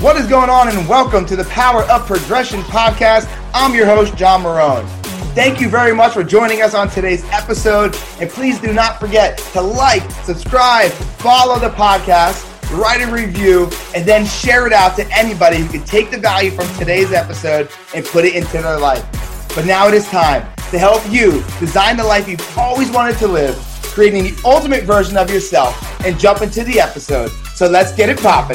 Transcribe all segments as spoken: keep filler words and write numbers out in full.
What is going on, and welcome to the Power of Progression podcast. I'm your host, John Marone. Thank you very much for joining us on today's episode, and please do not forget to like, subscribe, follow the podcast, write a review, and then share it out to anybody who can take the value from today's episode and put it into their life. But now it is time to help you design the life you've always wanted to live, creating the ultimate version of yourself, and jump into the episode. So let's get it popping.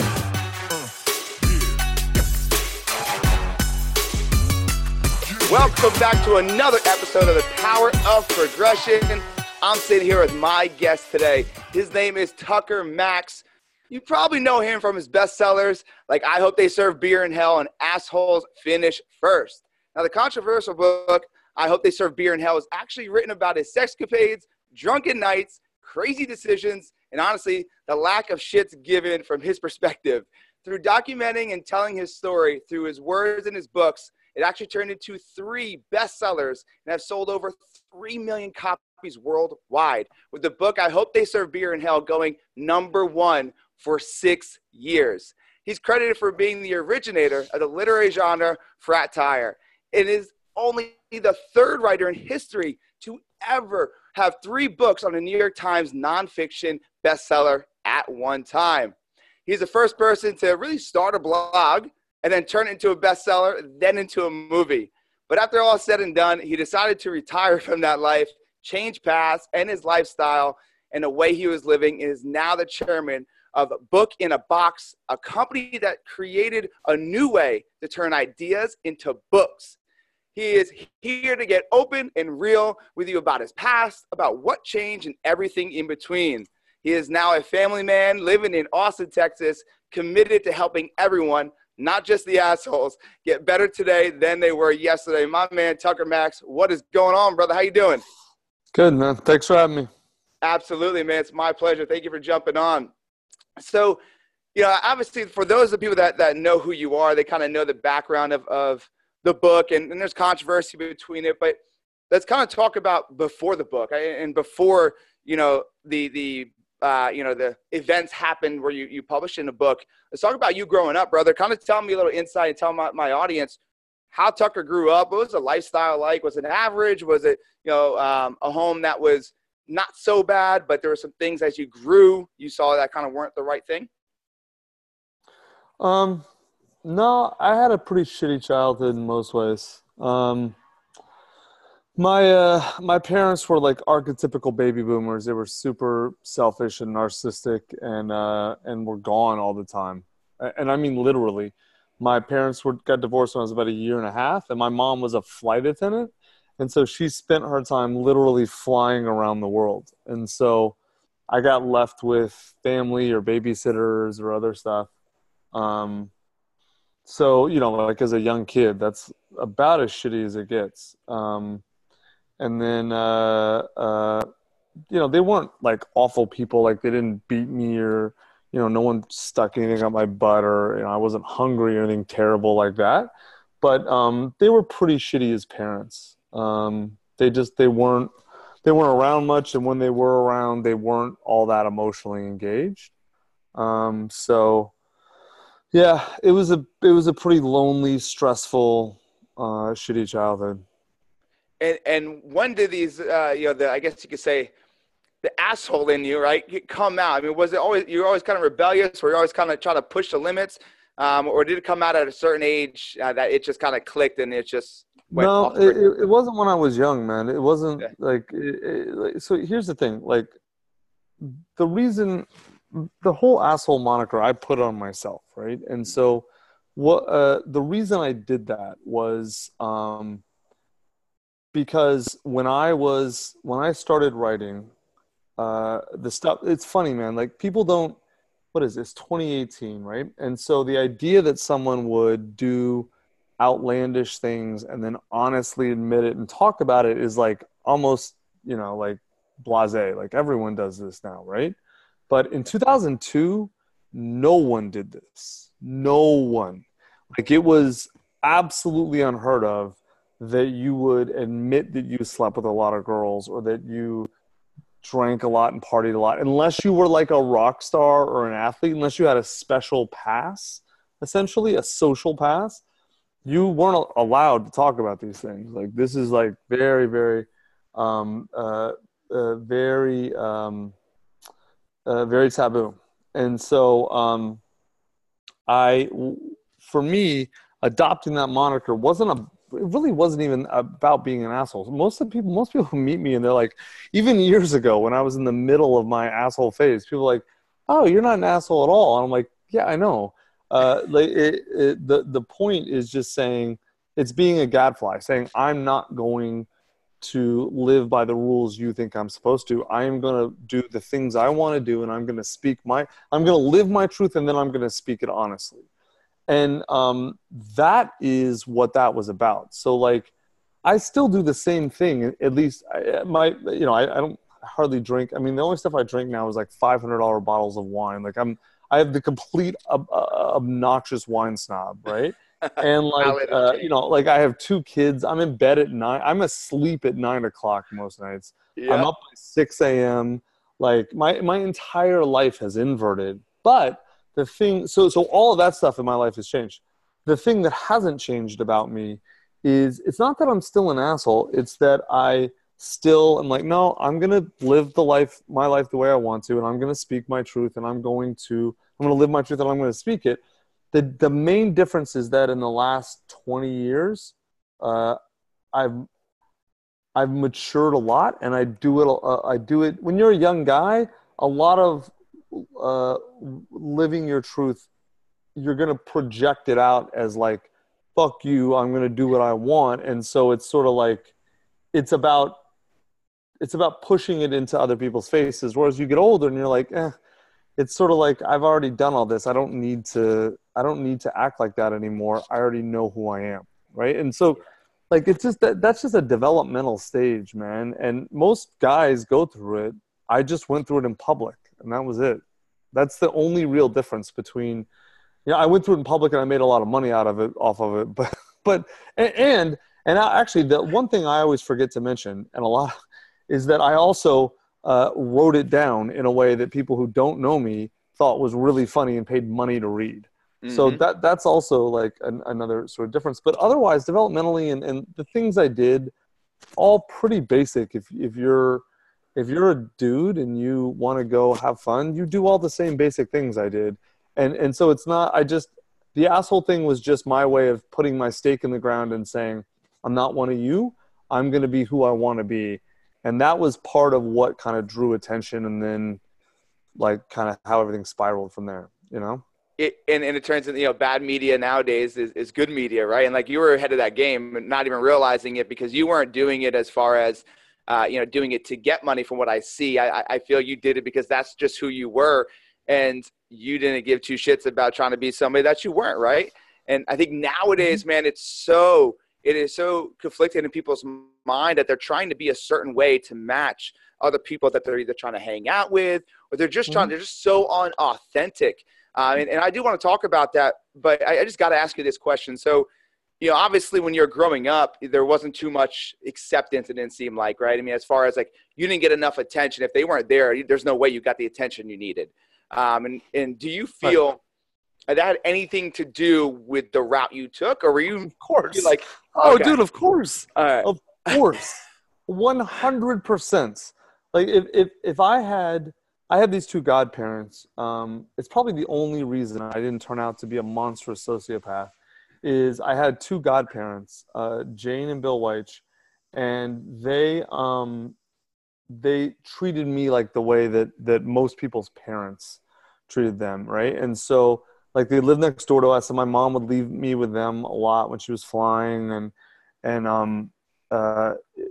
Welcome back to another episode of the Power of Progression. I'm sitting here with my guest today. His name is Tucker Max. You probably know him from his bestsellers like I Hope They Serve Beer in Hell and Assholes Finish First. Now, the controversial book, I Hope They Serve Beer in Hell, is actually written about his sexcapades, drunken nights, crazy decisions, and honestly, the lack of shits given from his perspective. Through documenting and telling his story through his words and his books, it actually turned into three bestsellers and have sold over three million copies worldwide, with the book I Hope They Serve Beer in Hell going number one for six years. He's credited for being the originator of the literary genre fratire. It is only the third writer in history to ever have three books on the New York Times nonfiction bestseller at one time. He's the first person to really start a blog and then turn it into a bestseller, then into a movie. But after all said and done, he decided to retire from that life, change paths and his lifestyle and the way he was living, and is now the chairman of Book in a Box, a company that created a new way to turn ideas into books. He is here to get open and real with you about his past, about what changed, and everything in between. He is now a family man living in Austin, Texas, committed to helping everyone, not just the assholes, get better today than they were yesterday. My man, Tucker Max, what is going on, brother? How you doing? Good, man. Thanks for having me. Absolutely, man. It's my pleasure. Thank you for jumping on. So, you know, obviously, for those of the people that, that know who you are, they kind of know the background of, of the book, and, and there's controversy between it. But let's kind of talk about before the book and before, you know, the the uh, you know, the events happened where you, you published in the book. Let's talk about you growing up, brother. Kind of tell me a little insight and tell my, my audience how Tucker grew up. What was the lifestyle like? Was it average? Was it, you know, um, a home that was not so bad, but there were some things as you grew, you saw that kind of weren't the right thing? Um, no, I had a pretty shitty childhood in most ways. Um, my uh, my parents were like archetypical baby boomers. They were super selfish and narcissistic, and uh, and were gone all the time. And I mean literally. My parents were got divorced when I was about a year and a half, and my mom was a flight attendant. And so she spent her time literally flying around the world. And so I got left with family or babysitters or other stuff. Um, so, you know, like as a young kid, that's about as shitty as it gets. Um, and then, uh, uh, you know, they weren't like awful people. Like they didn't beat me or, you know, no one stuck anything up my butt or, you know, I wasn't hungry or anything terrible like that. But um, they were pretty shitty as parents. Um, they just, they weren't, they weren't around much. And when they were around, they weren't all that emotionally engaged. Um, so yeah, it was a, it was a pretty lonely, stressful, uh, shitty childhood. And, and when did these, uh, you know, the, I guess you could say the asshole in you, right, come out? I mean, was it always, you were always kind of rebellious, or you always kind of trying to push the limits? Um, or did it come out at a certain age uh, that it just kind of clicked and it just went no, off? it, it wasn't when I was young, man. It wasn't yeah. like, it, it, like, so here's the thing, like the reason, the whole asshole moniker I put on myself, right? And so what, uh, the reason I did that was, um, because when I was, when I started writing, uh, the stuff, it's funny, man, like people don't, what is this, twenty eighteen, right? And so the idea that someone would do outlandish things and then honestly admit it and talk about it is like almost, you know, like blasé, like everyone does this now, right? But in two thousand two, no one did this. No one. Like it was absolutely unheard of that you would admit that you slept with a lot of girls or that you drank a lot and partied a lot, unless you were like a rock star or an athlete, unless you had a special pass. essentially a social pass, you weren't allowed to talk about these things. Like this is like very, very, um, uh, uh, very, um, uh, very taboo. And so, um, I, for me, adopting that moniker wasn't a, it really wasn't even about being an asshole. Most of the people, most people who meet me and they're like, even years ago when I was in the middle of my asshole phase, people are like, oh, you're not an asshole at all. And I'm like, yeah, I know. Uh, like it, it, the, the point is just saying, it's being a gadfly, saying I'm not going to live by the rules you think I'm supposed to. I am going to do the things I want to do, and I'm going to speak my, I'm going to live my truth, and then I'm going to speak it honestly. And um, that is what that was about. So like, I still do the same thing. At least I, my, you know, I, I don't hardly drink. I mean, the only stuff I drink now is like five hundred dollars bottles of wine. Like I'm, I have the complete ob- uh, obnoxious wine snob, right? And like, uh, you know, like I have two kids. I'm in bed at nine. I'm asleep at nine o'clock most nights. Yep. I'm up at six a.m. Like my, my entire life has inverted. But the thing, so, so all of that stuff in my life has changed. The thing that hasn't changed about me is it's not that I'm still an asshole. It's that I still am like, no, I'm going to live the life, my life the way I want to. And I'm going to speak my truth, and I'm going to, I'm going to live my truth, and I'm going to speak it. The the main difference is that in the last twenty years, uh, I've I've matured a lot, and I do it. Uh, I do it when you're a young guy. A lot of uh, living your truth, you're gonna project it out as like, "Fuck you! I'm gonna do what I want," and so it's sort of like, it's about it's about pushing it into other people's faces. Whereas you get older, and you're like, eh. It's sort of like, I've already done all this. I don't need to, I don't need to act like that anymore. I already know who I am. Right. And so like, it's just that that's just a developmental stage, man. And most guys go through it. I just went through it in public, and that was it. That's the only real difference between, you know, I went through it in public and I made a lot of money out of it, off of it. But, but, and, and I, actually the one thing I always forget to mention, and a lot, is that I also, Uh, wrote it down in a way that people who don't know me thought was really funny and paid money to read. Mm-hmm. So that that's also like an, another sort of difference. But otherwise, developmentally, and, and the things I did, all pretty basic. If if you're if you're a dude and you want to go have fun, you do all the same basic things I did. And and so it's not. I just the asshole thing was just my way of putting my stake in the ground and saying, I'm not one of you. I'm going to be who I want to be. And that was part of what kind of drew attention, and then like kind of how everything spiraled from there, you know? It, and, and it turns into, you know, bad media nowadays is, is good media, right? And like you were ahead of that game and not even realizing it, because you weren't doing it as far as, uh, you know, doing it to get money from what I see. I, I feel you did it because that's just who you were. And you didn't give two shits about trying to be somebody that you weren't, right? And I think nowadays, man, it's so – it is so conflicted in people's mind that they're trying to be a certain way to match other people that they're either trying to hang out with, or they're just mm-hmm. trying, they're just so unauthentic. Uh, and, and I do want to talk about that, but I, I just got to ask you this question. So, you know, obviously when you're growing up, there wasn't too much acceptance, it didn't seem like, right? I mean, as far as like, you didn't get enough attention. If they weren't there, there's no way you got the attention you needed. Um, and, and do you feel right. that had anything to do with the route you took, or were you, of course, you like, oh, okay. dude, of course, All right. of course, one hundred percent. Like if, if, if I had, I had these two godparents, um, it's probably the only reason I didn't turn out to be a monstrous sociopath is I had two godparents, uh, Jane and Bill Weich, and they, um, they treated me like the way that, that most people's parents treated them. Right. And so, like they lived next door to us, and my mom would leave me with them a lot when she was flying, and and um, uh,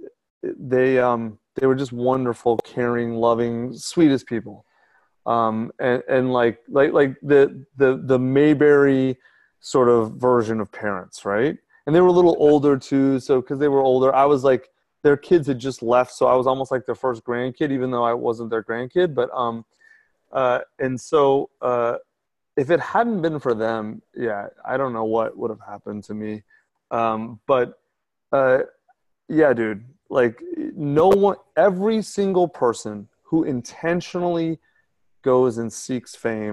they um, they were just wonderful, caring, loving, sweetest people, um, and and like like like the the the Mayberry sort of version of parents, right? And they were a little older too, so because they were older, I was like their kids had just left, so I was almost like their first grandkid, even though I wasn't their grandkid. But um, uh, and so. Uh, If it hadn't been for them, yeah, I don't know what would have happened to me. Um, but, uh, yeah, dude, like no one, every single person who intentionally goes and seeks fame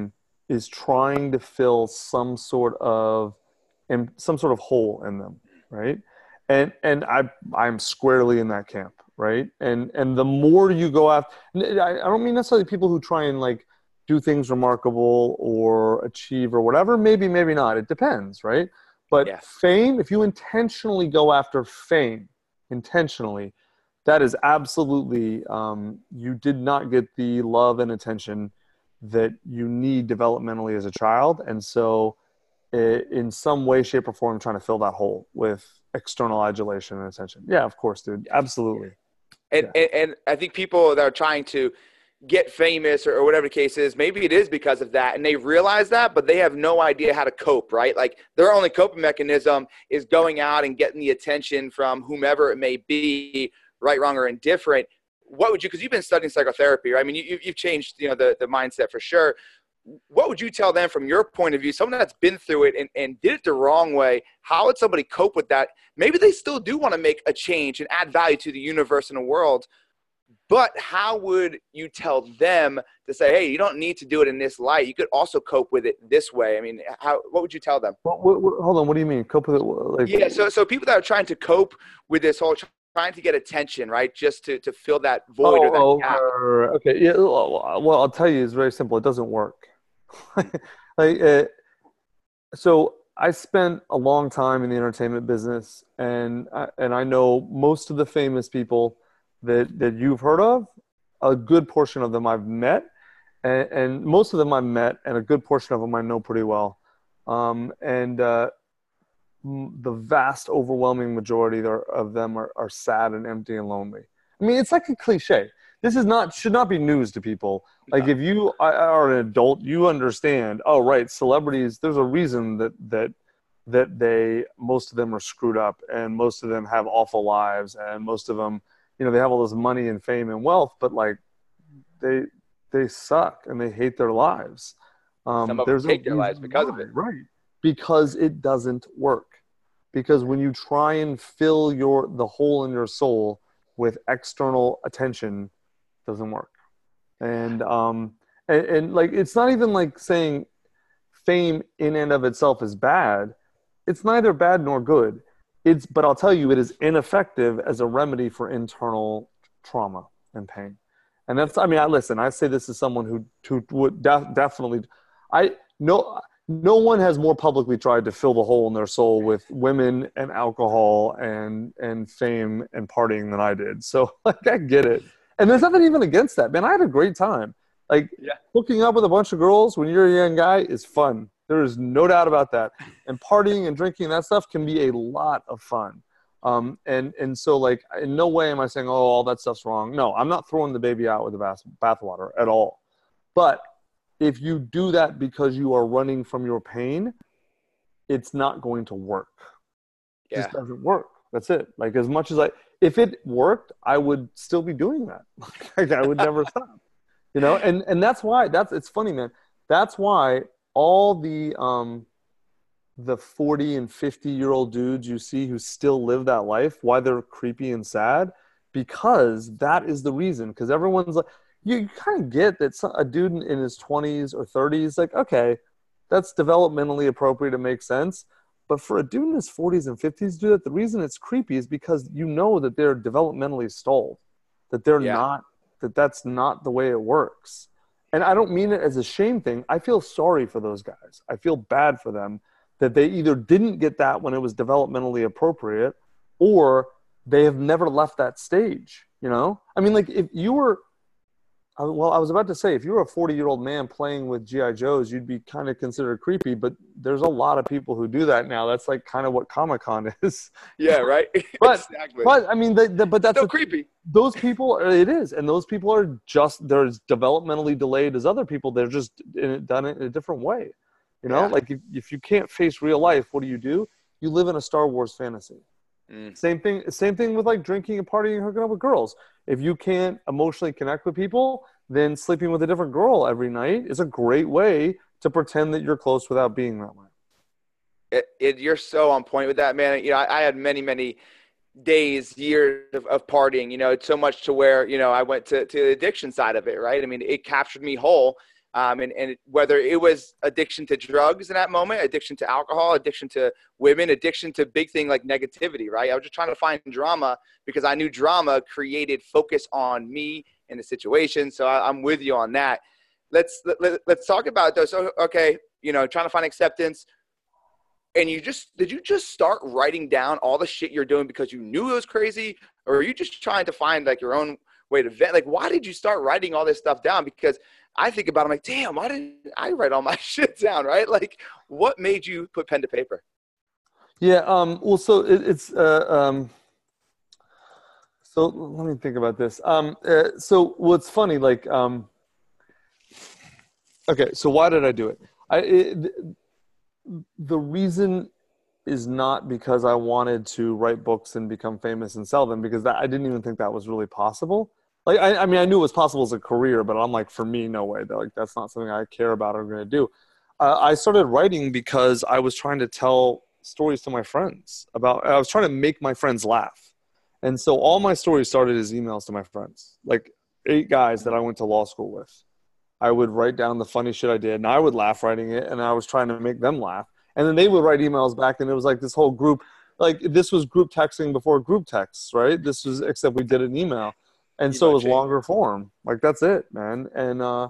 is trying to fill some sort of and some sort of hole in them, right? And and I I'm squarely in that camp, right? And and the more you go after, I don't mean necessarily people who try and like do things remarkable or achieve or whatever. Maybe, maybe not. It depends, right? But Yeah. fame, if you intentionally go after fame, intentionally, that is absolutely, um, you did not get the love and attention that you need developmentally as a child. And so i- in some way, shape, or form, trying to fill that hole with external adulation and attention. Yeah, of course, dude. Absolutely. And, Yeah. and, and I think people that are trying to get famous or, or whatever the case is, maybe it is because of that. And they realize that, but they have no idea how to cope, right? Like their only coping mechanism is going out and getting the attention from whomever it may be, right, wrong, or indifferent. What would you, because you've been studying psychotherapy, right? I mean, you, you've changed, you know, the, the mindset for sure. What would you tell them from your point of view, someone that's been through it and, and did it the wrong way? How would somebody cope with that? Maybe they still do want to make a change and add value to the universe and the world, but how would you tell them to say, hey, you don't need to do it in this light. You could also cope with it this way. I mean, how, what would you tell them? What, what, what, hold on. What do you mean? Cope with it? Like, Yeah. So, so people that are trying to cope with this whole trying to get attention, right? Just to, to fill that void oh, or that oh, gap. uh, okay. Yeah. Well, well, I'll tell you, it's very simple. It doesn't work. like, uh, so I spent a long time in the entertainment business, and I, and I know most of the famous people that that you've heard of. A good portion of them I've met, and, and most of them I've met, and a good portion of them I know pretty well. Um, and uh, the vast, overwhelming majority of them are, are sad and empty and lonely. I mean, it's like a cliche. This is not should not be news to people. Like if you are an adult, you understand. Oh, right, celebrities. There's a reason that that that they most of them are screwed up, and most of them have awful lives, and most of them, you know, they have all this money and fame and wealth, but like they they suck and they hate their lives. Um, Some of them there's a take their lives reason because why, of it. right? Because it doesn't work. Because when you try and fill your the hole in your soul with external attention, it doesn't work. And um and, and like it's not even like saying fame in and of itself is bad. It's neither bad nor good. It's but I'll tell you, it is ineffective as a remedy for internal trauma and pain. And that's I mean, I listen. I say this as someone who who would def- definitely. I no no one has more publicly tried to fill the hole in their soul with women and alcohol and and fame and partying than I did. So like I get it. And there's nothing even against that, man. I had a great time. Like Yeah. hooking up with a bunch of girls when you're a young guy is fun. There is no doubt about that. And partying and drinking, that stuff can be a lot of fun. Um, and, and so like, in no way am I saying, oh, all that stuff's wrong. No, I'm not throwing the baby out with the bath bathwater at all. But if you do that because you are running from your pain, it's not going to work. It Yeah. just doesn't work. That's it. Like as much as I, if it worked, I would still be doing that. Like I would never stop, you know? And, and that's why that's, it's funny, man. That's why all the, um, the forty and fifty year old dudes you see who still live that life, why they're creepy and sad, because that is the reason. Because everyone's like, you kind of get that some, a dude in, in his twenties or thirties, like, okay, that's developmentally appropriate. It makes sense. But for a dude in his forties and fifties to do that, the reason it's creepy is because you know that they're developmentally stalled, that they're Yeah. not, that that's not the way it works. And I don't mean it as a shame thing. I feel sorry for those guys. I feel bad for them that they either didn't get that when it was developmentally appropriate, or they have never left that stage, you know? I mean, like, if you were, well, I was about to say, if you were a forty-year-old man playing with G I. Joes, you'd be kind of considered creepy, but there's a lot of people who do that now. That's, like, kind of what Comic-Con is. Yeah, right? But, exactly. but I mean, the, the, but that's Still a, creepy. those people, it is, and those people are just, they're as developmentally delayed as other people. They're just in it, done it in a different way. You know, Yeah. like if, if you can't face real life, what do you do? You live in a Star Wars fantasy. Mm. Same thing. Same thing with like drinking and partying and hooking up with girls. If you can't emotionally connect with people, then sleeping with a different girl every night is a great way to pretend that you're close without being that way. It, it, you're so on point with that, man. You know, I, I had many, many days, years of, of partying, you know, it's so much to where, you know, I went to, to the addiction side of it, right? I mean, it captured me whole. Um, and, and whether it was addiction to drugs in that moment, addiction to alcohol, addiction to women, addiction to big thing like negativity, right? I was just trying to find drama because I knew drama created focus on me and the situation. So I, I'm with you on that. Let's, let, let's talk about it though. So, okay, you know, trying to find acceptance. And you just, did you just start writing down all the shit you're doing because you knew it was crazy? Or are you just trying to find like your own way to vent? Like, why did you start writing all this stuff down? Because I think about it, I'm like, damn, why didn't I write all my shit down, right? Like, what made you put pen to paper? Yeah, um, well, so it, it's, uh, um, so let me think about this. Um, uh, so what's funny, like, um, okay, so why did I do it? I, it, the reason is not because I wanted to write books and become famous and sell them, because that, I didn't even think that was really possible. Like, I, I mean, I knew it was possible as a career, but I'm like, for me, no way. That, like, that's not something I care about or going to do. Uh, I started writing because I was trying to tell stories to my friends about, I was trying to make my friends laugh. And so all my stories started as emails to my friends, like eight guys that I went to law school with. I would write down the funny shit I did, and I would laugh writing it, and I was trying to make them laugh. And then they would write emails back, and it was like this whole group. Like, this was group texting before group texts, right? This was, except we did an email. And so it was longer form. Like, that's it, man. And uh,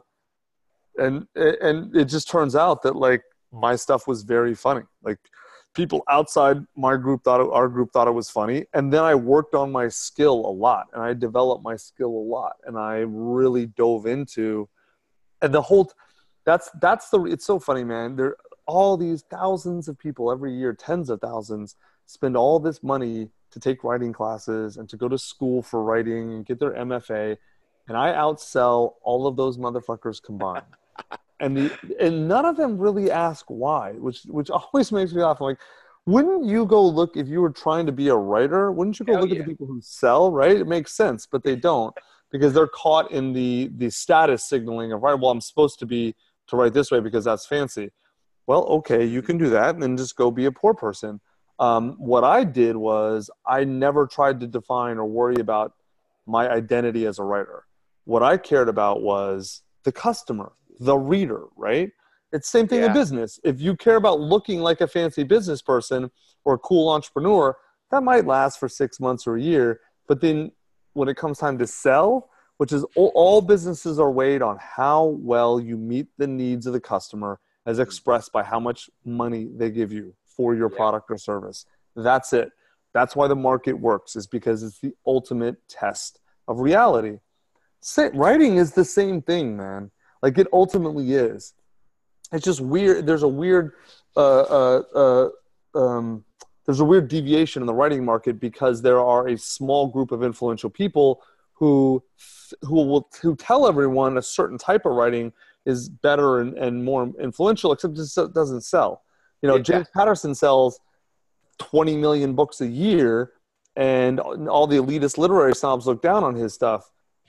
and and it just turns out that, like, my stuff was very funny. Like, people outside my group thought it, our group thought it was funny. And then I worked on my skill a lot, and I developed my skill a lot, and I really dove into. And the whole, that's, that's the, it's so funny, man. There, all these thousands of people every year, tens of thousands, spend all this money to take writing classes and to go to school for writing and get their M F A. And I outsell all of those motherfuckers combined. And the, and none of them really ask why, which, which always makes me laugh. I'm like, wouldn't you go look, if you were trying to be a writer, wouldn't you go Hell look yeah. at the people who sell, right? It makes sense, but they don't. Because they're caught in the, the status signaling of, right, well, I'm supposed to be to write this way because that's fancy. Well, okay, you can do that and then just go be a poor person. Um, what I did was I never tried to define or worry about my identity as a writer. What I cared about was the customer, the reader, right? It's the same thing Yeah. in business. If you care about looking like a fancy business person or a cool entrepreneur, that might last for six months or a year, but then when it comes time to sell, which is all, all businesses are weighed on how well you meet the needs of the customer as expressed by how much money they give you for your Yeah. product or service. That's it. That's why the market works, is because it's the ultimate test of reality. Say, writing is the same thing, man. Like, it ultimately is. It's just weird. There's a weird, uh, uh, uh, um, there's a weird deviation in the writing market because there are a small group of influential people who who will who tell everyone a certain type of writing is better and, and more influential, except it doesn't sell. You know, Yeah. James Patterson sells twenty million books a year, and all the elitist literary snobs look down on his stuff,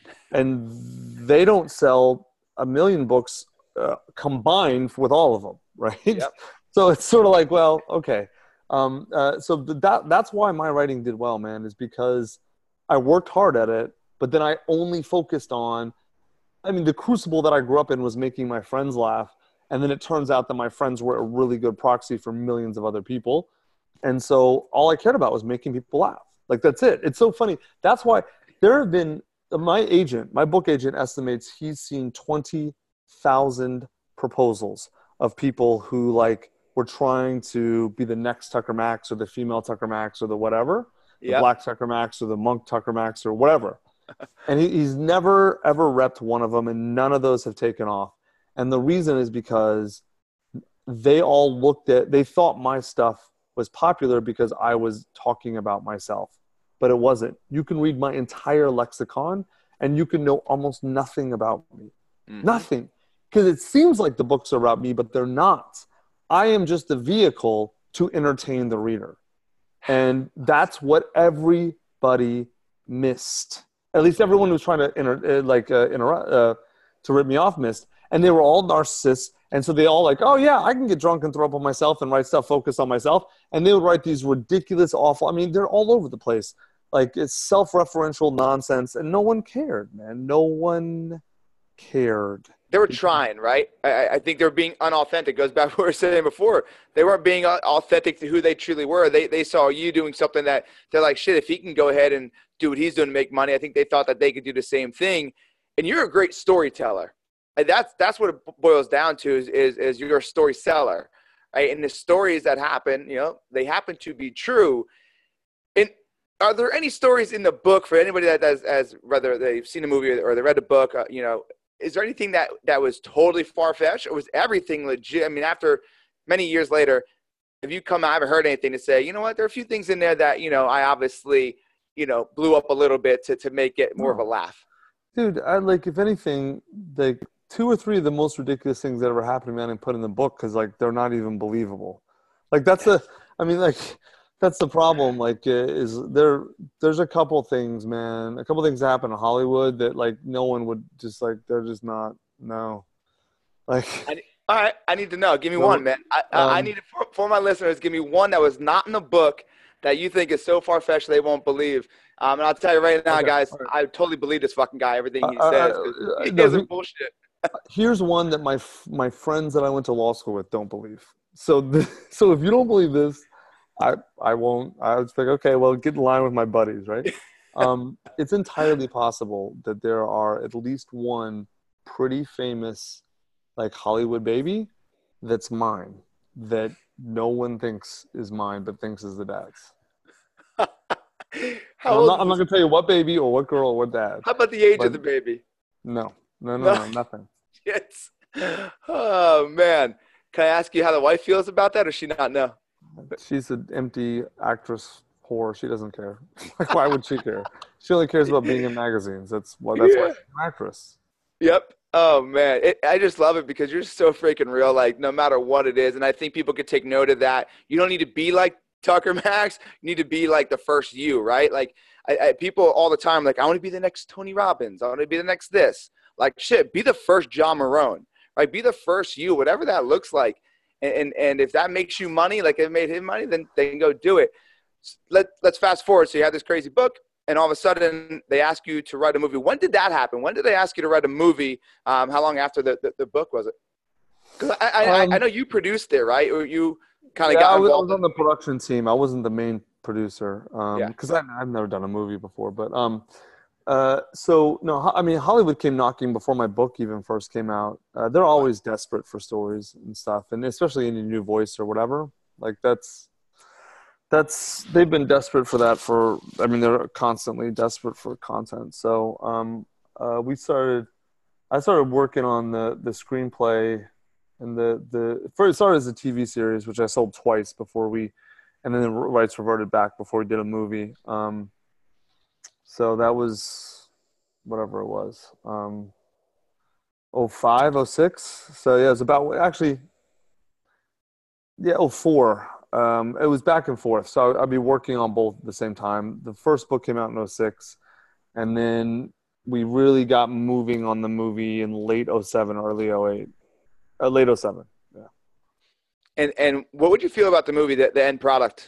and they don't sell a million books uh, combined with all of them, right? Yep. So it's sort of like, well, okay. Um, uh, so that that's why my writing did well, man, is because I worked hard at it, but then I only focused on, I mean, the crucible that I grew up in was making my friends laugh. And then it turns out that my friends were a really good proxy for millions of other people. And so all I cared about was making people laugh. Like, that's it. It's so funny. That's why there have been, my agent, my book agent estimates he's seen twenty thousand proposals of people who, like, were trying to be the next Tucker Max or the female Tucker Max or the whatever, the Yep. black Tucker Max or the monk Tucker Max or whatever. And he, he's never, ever repped one of them, and none of those have taken off. And the reason is because they all looked at, they thought my stuff was popular because I was talking about myself, but it wasn't. You can read my entire lexicon and you can know almost nothing about me. Mhm. Nothing. Because it seems like the books are about me, but they're not. I am just the vehicle to entertain the reader. And that's what everybody missed. At least everyone who was trying to inter, uh, like uh, interrupt, uh, to rip me off missed. And they were all narcissists. And so they all like, oh yeah, I can get drunk and throw up on myself and write stuff focused on myself. And they would write these ridiculous, awful, I mean, they're all over the place. Like, it's self-referential nonsense. And no one cared, man. No one cared. they were trying, right? I, I think they were being unauthentic. It goes back to what we were saying before. They weren't being authentic to who they truly were. They they saw you doing something that they're like, shit, if he can go ahead and do what he's doing to make money, I think they thought that they could do the same thing. And you're a great storyteller. And that's that's what it boils down to is, is, is you're a story seller, right? And the stories that happen, you know, they happen to be true. And are there any stories in the book for anybody that does, as whether they've seen a movie or they read a book, uh, you know, is there anything that, that was totally far-fetched, or was everything legit? I mean, after many years later, have you come, I haven't heard anything to say, you know what, there are a few things in there that, you know, I obviously, you know, blew up a little bit to, to make it more no. of a laugh. Dude, I like, if anything, like two or three of the most ridiculous things that ever happened to me I didn't put in the book because, like, they're not even believable. Like, that's a, I mean, like, that's the problem. Like, uh, is there, there's a couple things, man, a couple things that happen in Hollywood that, like, no one would just, like, they're just not, no. Like, I, all right, I need to know. Give me so, one, man. I, um, I need to, for, for my listeners, give me one that was not in the book that you think is so far-fetched they won't believe. Um, and I'll tell you right now, okay, guys, right. I totally believe this fucking guy, everything he uh, says. Uh, he no, isn't bullshit. Here's one that my my friends that I went to law school with don't believe. So, this, so if you don't believe this, I I won't. I was like, okay, well, get in line with my buddies, right? um, it's entirely possible that there are at least one pretty famous, like, Hollywood baby that's mine, that no one thinks is mine, but thinks is the dad's. How I'm old not, I'm not going to tell you what baby or what girl or what dad. How about the age but of the baby? No. No, no, no, no nothing. Yes. Oh, man. Can I ask you how the wife feels about that, or does she not know? She's an empty actress whore. She doesn't care. Like, why would she care? She only cares about being in magazines. That's, well, that's yeah. why she's an actress. Yep. Oh, man. It, I just love it because you're so freaking real, like, no matter what it is. And I think people could take note of that. You don't need to be like Tucker Max. You need to be like the first you, right? Like, I, I, people all the time, like, I want to be the next Tony Robbins. I want to be the next this. Like, shit, be the first John Marone, right? Be the first you, whatever that looks like. And, and and if that makes you money, like it made him money, then they can go do it. Let, let's fast forward. So you have this crazy book, and all of a sudden they ask you to write a movie. When did that happen? When did they ask you to write a movie? Um, how long after the, the, the book was it? Because I, I, um, I, I know you produced it, right? Or you kind of yeah, got involved. I was, I was in on the production team. I wasn't the main producer because um, yeah. I've never done a movie before. But um, uh, so no, I mean Hollywood came knocking before my book even first came out. Uh, they're always desperate for stories and stuff, and especially any new voice or whatever. Like that's that's they've been desperate for that for. I mean, they're constantly desperate for content. So um, uh, we started. I started working on the the screenplay. And the, the first started as a T V series, which I sold twice before we, and then the rights reverted back before we did a movie. Um, so that was whatever it was, um, oh five, oh six. So yeah, it was about actually, yeah, oh four. Um, it was back and forth. So I'd be working on both at the same time. The first book came out in oh six, and then we really got moving on the movie in late oh seven, early oh eight. Uh, late oh seven, yeah. And and what would you feel about the movie, the, the end product?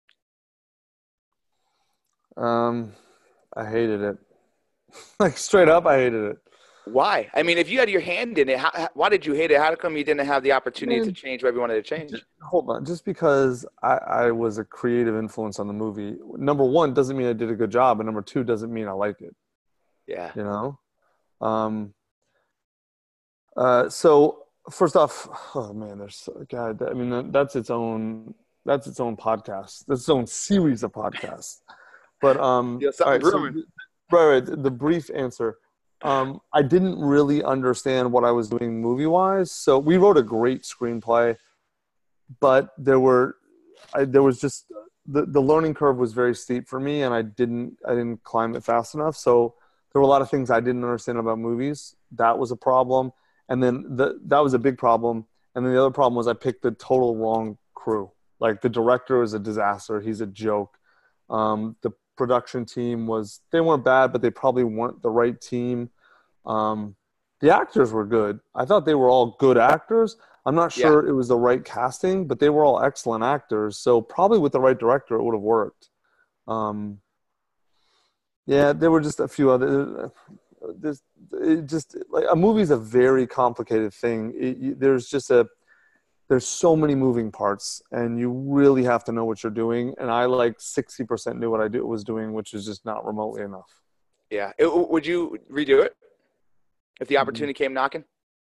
Um, I hated it. Like, straight up, I hated it. Why? I mean, if you had your hand in it, how, why did you hate it? How come you didn't have the opportunity I mean, to change whatever you wanted to change? Just, hold on. Just because I, I was a creative influence on the movie, number one, doesn't mean I did a good job, and number two, doesn't mean I like it. Yeah. You know? Um. Uh. So... First off, oh man, there's so, God. I mean, that's its own. That's its own podcast. That's its own series of podcasts. But um, yeah, all right, so, right, right. The brief answer. Um, I didn't really understand what I was doing movie wise. So we wrote a great screenplay, but there were, I, there was just the the learning curve was very steep for me, and I didn't I didn't climb it fast enough. So there were a lot of things I didn't understand about movies. That was a problem. And then the, that was a big problem. And then the other problem was I picked the total wrong crew. Like, the director was a disaster. He's a joke. Um, the production team was, they weren't bad, but they probably weren't the right team. Um, the actors were good. I thought they were all good actors. I'm not sure yeah. it was the right casting, but they were all excellent actors. So probably with the right director, it would have worked. Um, yeah, there were just a few other. There's it just like a movie's a very complicated thing. It, you, there's just a there's so many moving parts, and you really have to know what you're doing. And I like sixty percent knew what I do, was doing, which is just not remotely enough. Yeah. It, would you redo it if the opportunity came knocking?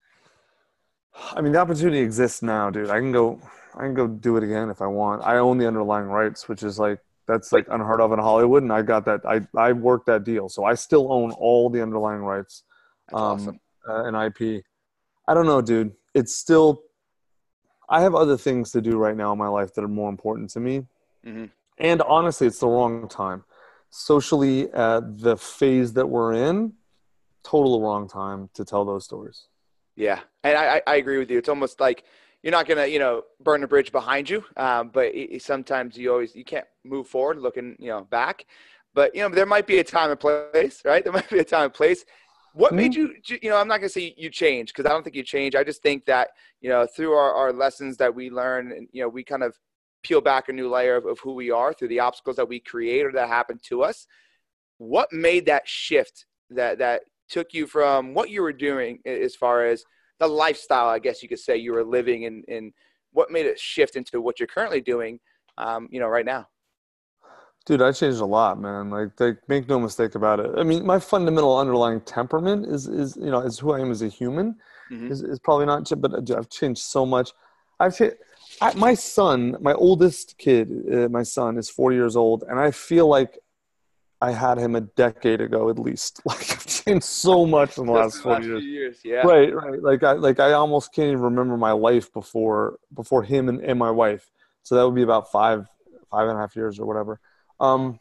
I mean, the opportunity exists now, dude. I can go, I can go do it again if I want. I own the underlying rights, which is like, that's like unheard of in Hollywood. And I got that, I, I worked that deal. So I still own all the underlying rights. That's um, awesome. uh, and I P. I don't know, dude. It's still, I have other things to do right now in my life that are more important to me. Mm-hmm. And honestly, it's the wrong time. Socially, at the phase that we're in, total wrong time to tell those stories. Yeah. And I, I agree with you. It's almost like you're not going to, you know, burn the bridge behind you. Um, but it, it, sometimes you always, you can't move forward looking, you know, back. But, you know, there might be a time and place, right? There might be a time and place. What Mm-hmm. made you, you know, I'm not going to say you change, because I don't think you change. I just think that, you know, through our, our lessons that we learn, and, you know, we kind of peel back a new layer of, of who we are through the obstacles that we create or that happen to us. What made that shift that, that took you from what you were doing as far as the lifestyle, I guess you could say, you were living, and, and what made it shift into what you're currently doing, um, you know, right now? Dude, I changed a lot, man. Like, like, make no mistake about it. I mean, my fundamental underlying temperament is, is you know, is who I am as a human. Mm-hmm. Is, is probably not, but I've changed so much. I've changed. I, my son, my oldest kid, uh, my son is four years old, and I feel like I had him a decade ago at least. Like, I've changed so much in the last four years. years. Yeah. Right, right. Like I, like I almost can't even remember my life before, before him and, and my wife. So that would be about five, five and a half years or whatever. Um,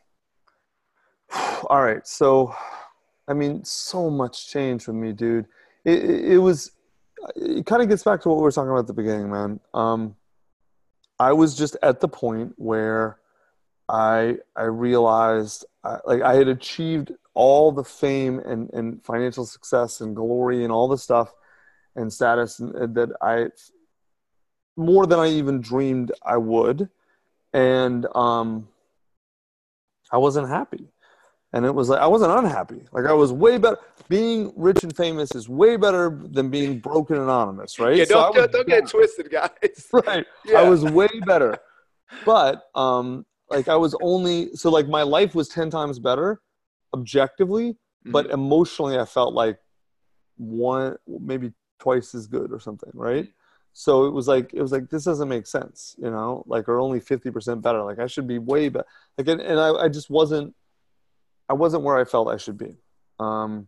all right. So, I mean, so much changed with me, dude. It, it, it was, it kind of gets back to what we were talking about at the beginning, man. Um, I was just at the point where I, I realized I, like I had achieved all the fame and, and financial success and glory and all the stuff and status that I, more than I even dreamed I would. And, um, I wasn't happy. And it was like, I wasn't unhappy. Like, I was way better. Being rich and famous is way better than being broke and anonymous, right? Yeah, don't, so don't, don't get it twisted, guys. Right. Yeah. I was way better. But, um, like, I was only, so like my life was ten times better objectively, mm-hmm. but emotionally I felt like one, maybe twice as good or something, right? So it was like, it was like, this doesn't make sense, you know, like, or only fifty percent better. Like, I should be way better. Like, and, and I, I just wasn't, I wasn't where I felt I should be. Um,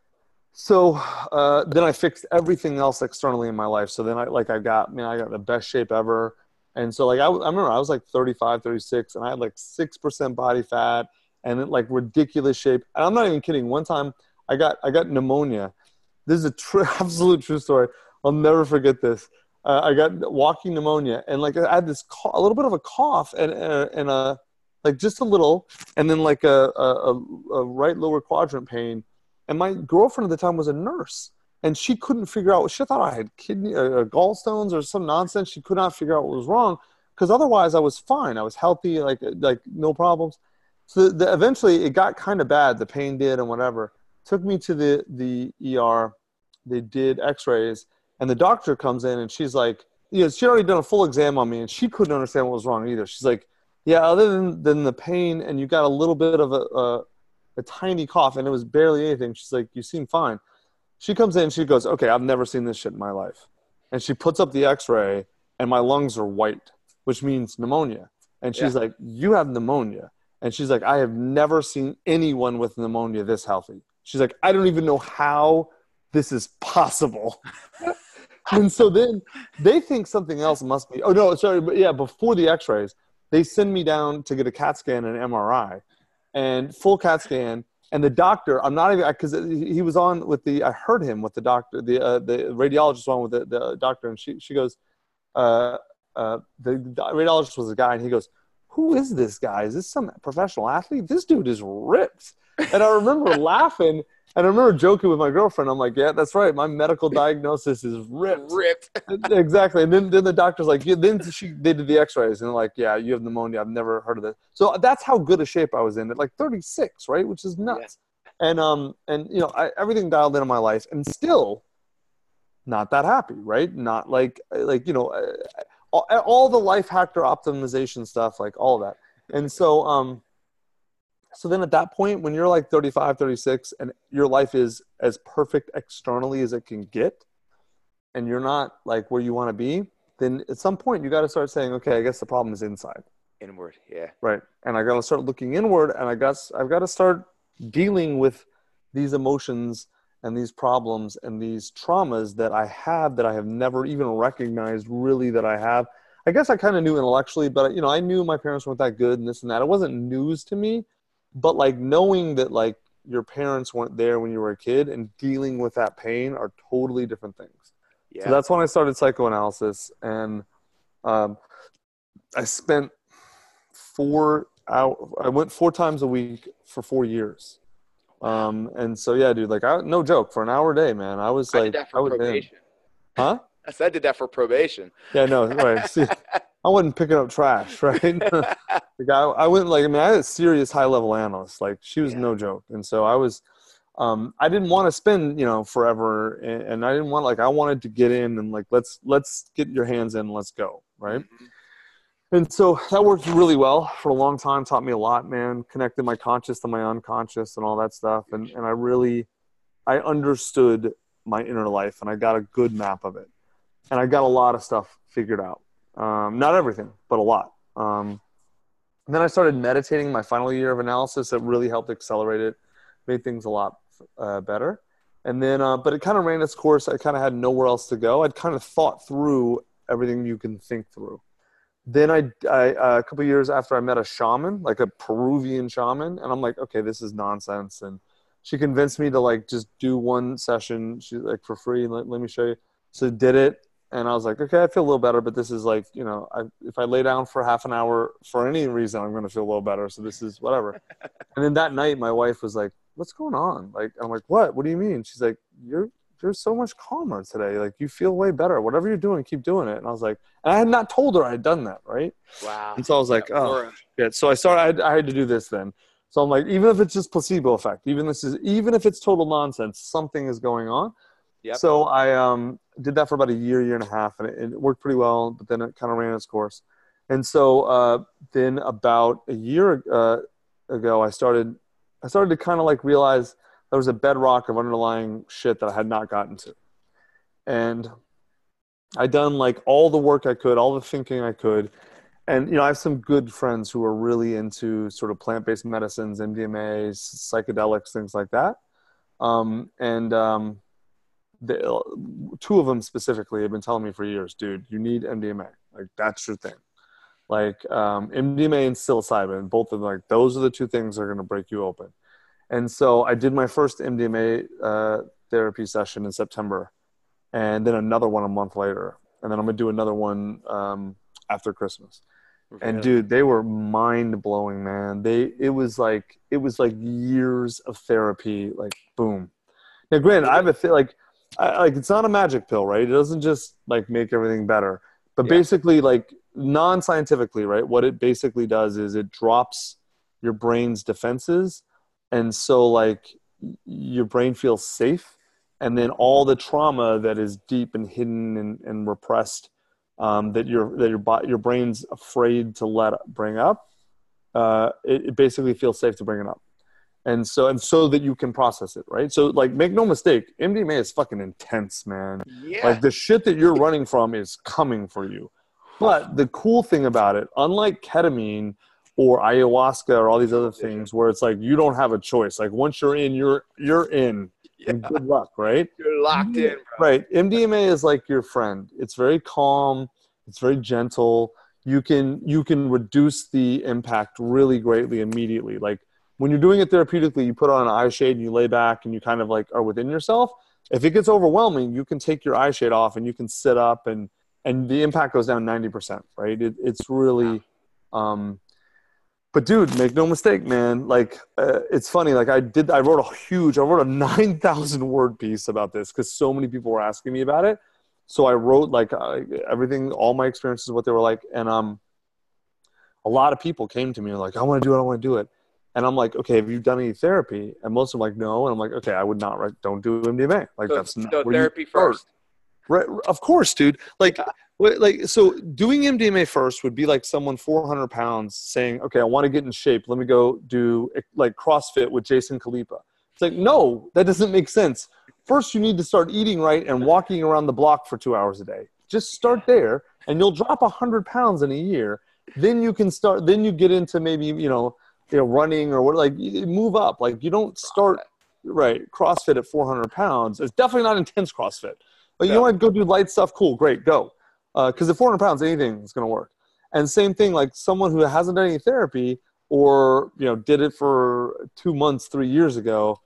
so uh, then I fixed everything else externally in my life. So then I, like, I got, I mean, I got the best shape ever. And so like, I, I remember I was like thirty-five, thirty-six, and I had like six percent body fat and like ridiculous shape. And I'm not even kidding. One time I got, I got pneumonia. This is a true, absolute true story. I'll never forget this. Uh, I got walking pneumonia, and like I had this cough, a little bit of a cough, and uh, and a like just a little, and then like a, a a right lower quadrant pain. And my girlfriend at the time was a nurse, and she couldn't figure out. She thought I had kidney uh, gallstones or some nonsense. She could not figure out what was wrong, because otherwise I was fine. I was healthy, like like no problems. So the, the, eventually it got kind of bad. The pain did, and whatever. Took me to the the E R. They did X-rays. And the doctor comes in, and she's like, you know, she'd already done a full exam on me, and she couldn't understand what was wrong either. She's like, yeah, other than, than the pain, and you got a little bit of a, a, a tiny cough, and it was barely anything. She's like, you seem fine. She comes in, and she goes, okay, I've never seen this shit in my life. And she puts up the X-ray, and my lungs are white, which means pneumonia. And she's yeah. like, you have pneumonia. And she's like, I have never seen anyone with pneumonia this healthy. She's like, I don't even know how this is possible. And so then they think something else must be – oh, no, sorry. But yeah, before the X-rays, they send me down to get a CAT scan and an M R I, and full CAT scan. And the doctor – I'm not even – because he was on with the – I heard him with the doctor. The uh, the radiologist was on with the, the doctor, and she, she goes uh, uh, – the, the radiologist was a guy, and he goes, who is this guy? Is this some professional athlete? This dude is ripped. And I remember laughing – and I remember joking with my girlfriend. I'm like, yeah, that's right. My medical diagnosis is ripped. Ripped. Exactly. And then, then the doctor's like, yeah, then she, they did the X-rays. And they're like, yeah, you have pneumonia. I've never heard of this. So that's how good a shape I was in at like thirty-six, right? Which is nuts. And, um, and, you know, I, everything dialed in in my life and still not that happy, right? Not like, like, you know, all, all the life hacker optimization stuff, like all of that. And so, um, so then at that point, when you're like thirty-five, thirty-six, and your life is as perfect externally as it can get, and you're not like where you want to be, then at some point you got to start saying, okay, I guess the problem is inside. Inward, yeah. Right. And I got to start looking inward, and I guess I've got to start dealing with these emotions and these problems and these traumas that I have that I have never even recognized really that I have. I guess I kind of knew intellectually, but you know, I knew my parents weren't that good and this and that. It wasn't news to me, but like knowing that like your parents weren't there when you were a kid and dealing with that pain are totally different things. Yeah. So that's when I started psychoanalysis, and um, I spent four hours, I went four times a week for four years. Um, and so, yeah, dude, like, I, no joke, for an hour a day, man, I was like, I did that for I was probation. In. Huh? I said I did that for probation. Yeah, no, right. See, I wasn't picking up trash, right? Like I, I went like, I mean, I had a serious high level analyst, like she was yeah. no joke. And so I was, um, I didn't want to spend, you know, forever. And, and I didn't want, like, I wanted to get in and like, let's, let's get your hands in, let's go. Right. Mm-hmm. And so that worked really well for a long time, taught me a lot, man, connected my conscious to my unconscious and all that stuff. And, and I really, I understood my inner life and I got a good map of it. And I got a lot of stuff figured out. Um, not everything, but a lot. Um, and then I started meditating my final year of analysis. That really helped accelerate it, made things a lot uh, better. And then, uh, but it kind of ran its course. I kind of had nowhere else to go. I'd kind of thought through everything you can think through. Then I, I uh, a couple of years after I met a shaman, like a Peruvian shaman, and I'm like, okay, this is nonsense. And she convinced me to like just do one session. She's like, for free. Let, let me show you. So did it. And I was like, okay, I feel a little better, but this is like, you know, I, if I lay down for half an hour for any reason, I'm going to feel a little better. So this is whatever. And then that night, my wife was like, what's going on? Like, I'm like, what? What do you mean? She's like, you're, you're so much calmer today. Like, you feel way better. Whatever you're doing, keep doing it. And I was like, and I had not told her I had done that, right? Wow. And so I was like, oh, shit. So I started, I had, I had to do this then. So I'm like, even if it's just placebo effect, even this is, even if it's total nonsense, something is going on. Yep. So I um, did that for about a year, year and a half, and it, it worked pretty well, but then it kind of ran its course. And so uh, then about a year uh, ago, I started, I started to kind of like realize there was a bedrock of underlying shit that I had not gotten to. And I'd done like all the work I could, all the thinking I could. And, you know, I have some good friends who are really into sort of plant-based medicines, M D M A, psychedelics, things like that. Um, and, um, The, two of them specifically have been telling me for years, dude, you need M D M A. Like, that's your thing. Like, um, M D M A and psilocybin, both of them, like, those are the two things that are going to break you open. And so I did my first M D M A uh, therapy session in September, and then another one a month later. And then I'm going to do another one um, after Christmas. Really? And dude, they were mind blowing, man. They, it was like, it was like years of therapy, like, boom. Now, granted, I have a feel like, I, like it's not a magic pill, right? It doesn't just like make everything better, but yeah. basically, like non-scientifically, right? What it basically does is it drops your brain's defenses, and so like your brain feels safe, and then all the trauma that is deep and hidden and, and repressed um, that your that your your brain's afraid to let bring up, uh, it, it basically feels safe to bring it up. And so, and so that you can process it, right? So, like, make no mistake, M D M A is fucking intense, man. Yeah. Like, the shit that you're running from is coming for you. But the cool thing about it, unlike ketamine or ayahuasca or all these other things where it's like you don't have a choice. Like, once you're in, you're you're in. Yeah. And good luck, right? You're locked in, bro. Right. M D M A is like your friend. It's very calm. It's very gentle. You can you can reduce the impact really greatly immediately. Like, when you're doing it therapeutically, you put on an eye shade and you lay back and you kind of like are within yourself. If it gets overwhelming, you can take your eye shade off and you can sit up and, and the impact goes down ninety percent, right? It, it's really, um, but dude, make no mistake, man. Like, uh, it's funny. Like I did, I wrote a huge, I wrote a nine thousand word piece about this because so many people were asking me about it. So I wrote like uh, everything, all my experiences, what they were like. And um, a lot of people came to me like, I want to do it. I want to do it. And I'm like, okay, have you done any therapy? And most of them are like, no. And I'm like, okay, I would not, right? Don't do M D M A. Like So, that's not so where therapy you start. first. Right. Of course, dude. Like, Yeah. like, so doing M D M A first would be like someone four hundred pounds saying, okay, I want to get in shape. Let me go do like CrossFit with Jason Khalipa. It's like, no, that doesn't make sense. First, you need to start eating right and walking around the block for two hours a day. Just start there and you'll drop a hundred pounds in a year. Then you can start, then you get into maybe, you know, you know, running or what, like you move up. Like you don't start right. CrossFit at four hundred pounds. It's definitely not intense CrossFit. But you No. want to go do light stuff? Cool, great, go. Because uh, at four hundred pounds, anything is going to work. And same thing, like someone who hasn't done any therapy or, you know, did it for two months, three years ago,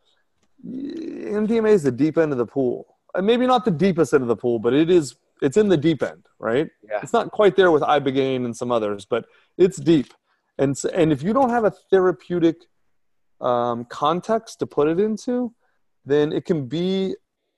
M D M A is the deep end of the pool. And maybe not the deepest end of the pool, but it is, it's in the deep end, right? Yeah. It's not quite there with Ibogaine and some others, but it's deep. And, and if you don't have a therapeutic um, context to put it into, then it can be,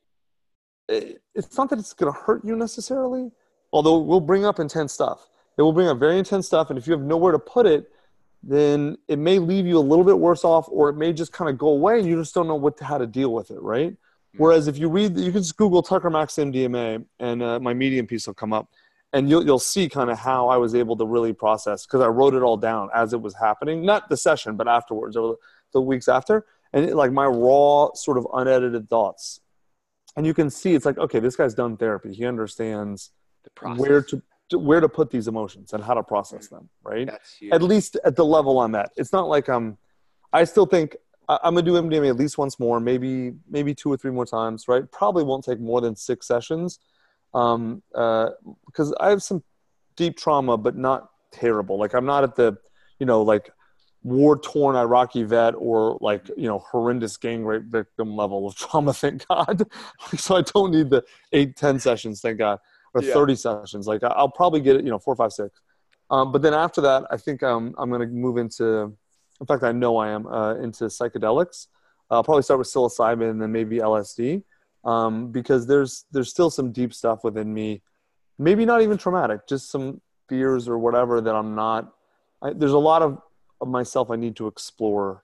it's not that it's going to hurt you necessarily, although it will bring up intense stuff. It will bring up very intense stuff. And if you have nowhere to put it, then it may leave you a little bit worse off, or it may just kind of go away and you just don't know what to, how to deal with it, right? Mm-hmm. Whereas if you read, you can just Google Tucker Max M D M A and uh, my Medium piece will come up. And you'll, you'll see kind of how I was able to really process, because I wrote it all down as it was happening. Not the session, but afterwards, over the weeks after. And it, like my raw sort of unedited thoughts. And you can see it's like, okay, this guy's done therapy. He understands The process. where to, to where to put these emotions and how to process them, right? That's huge. At least at the level I'm at. It's not like I'm – I still think I, I'm going to do M D M A at least once more, maybe maybe two or three more times, right? Probably won't take more than six sessions. Um, uh, because I have some deep trauma, but not terrible. Like I'm not at the, you know, like war-torn Iraqi vet or like, you know, horrendous gang rape victim level of trauma, thank God. So I don't need the eight, ten sessions, thank God, or Yeah. thirty sessions. Like I'll probably get it, you know, four, five, six. Um, but then after that, I think um, I'm going to move into, in fact, I know I am, uh, into psychedelics. I'll probably start with psilocybin and then maybe L S D. Um, because there's there's still some deep stuff within me, maybe not even traumatic, just some fears or whatever that I'm not. I, there's a lot of, of myself I need to explore,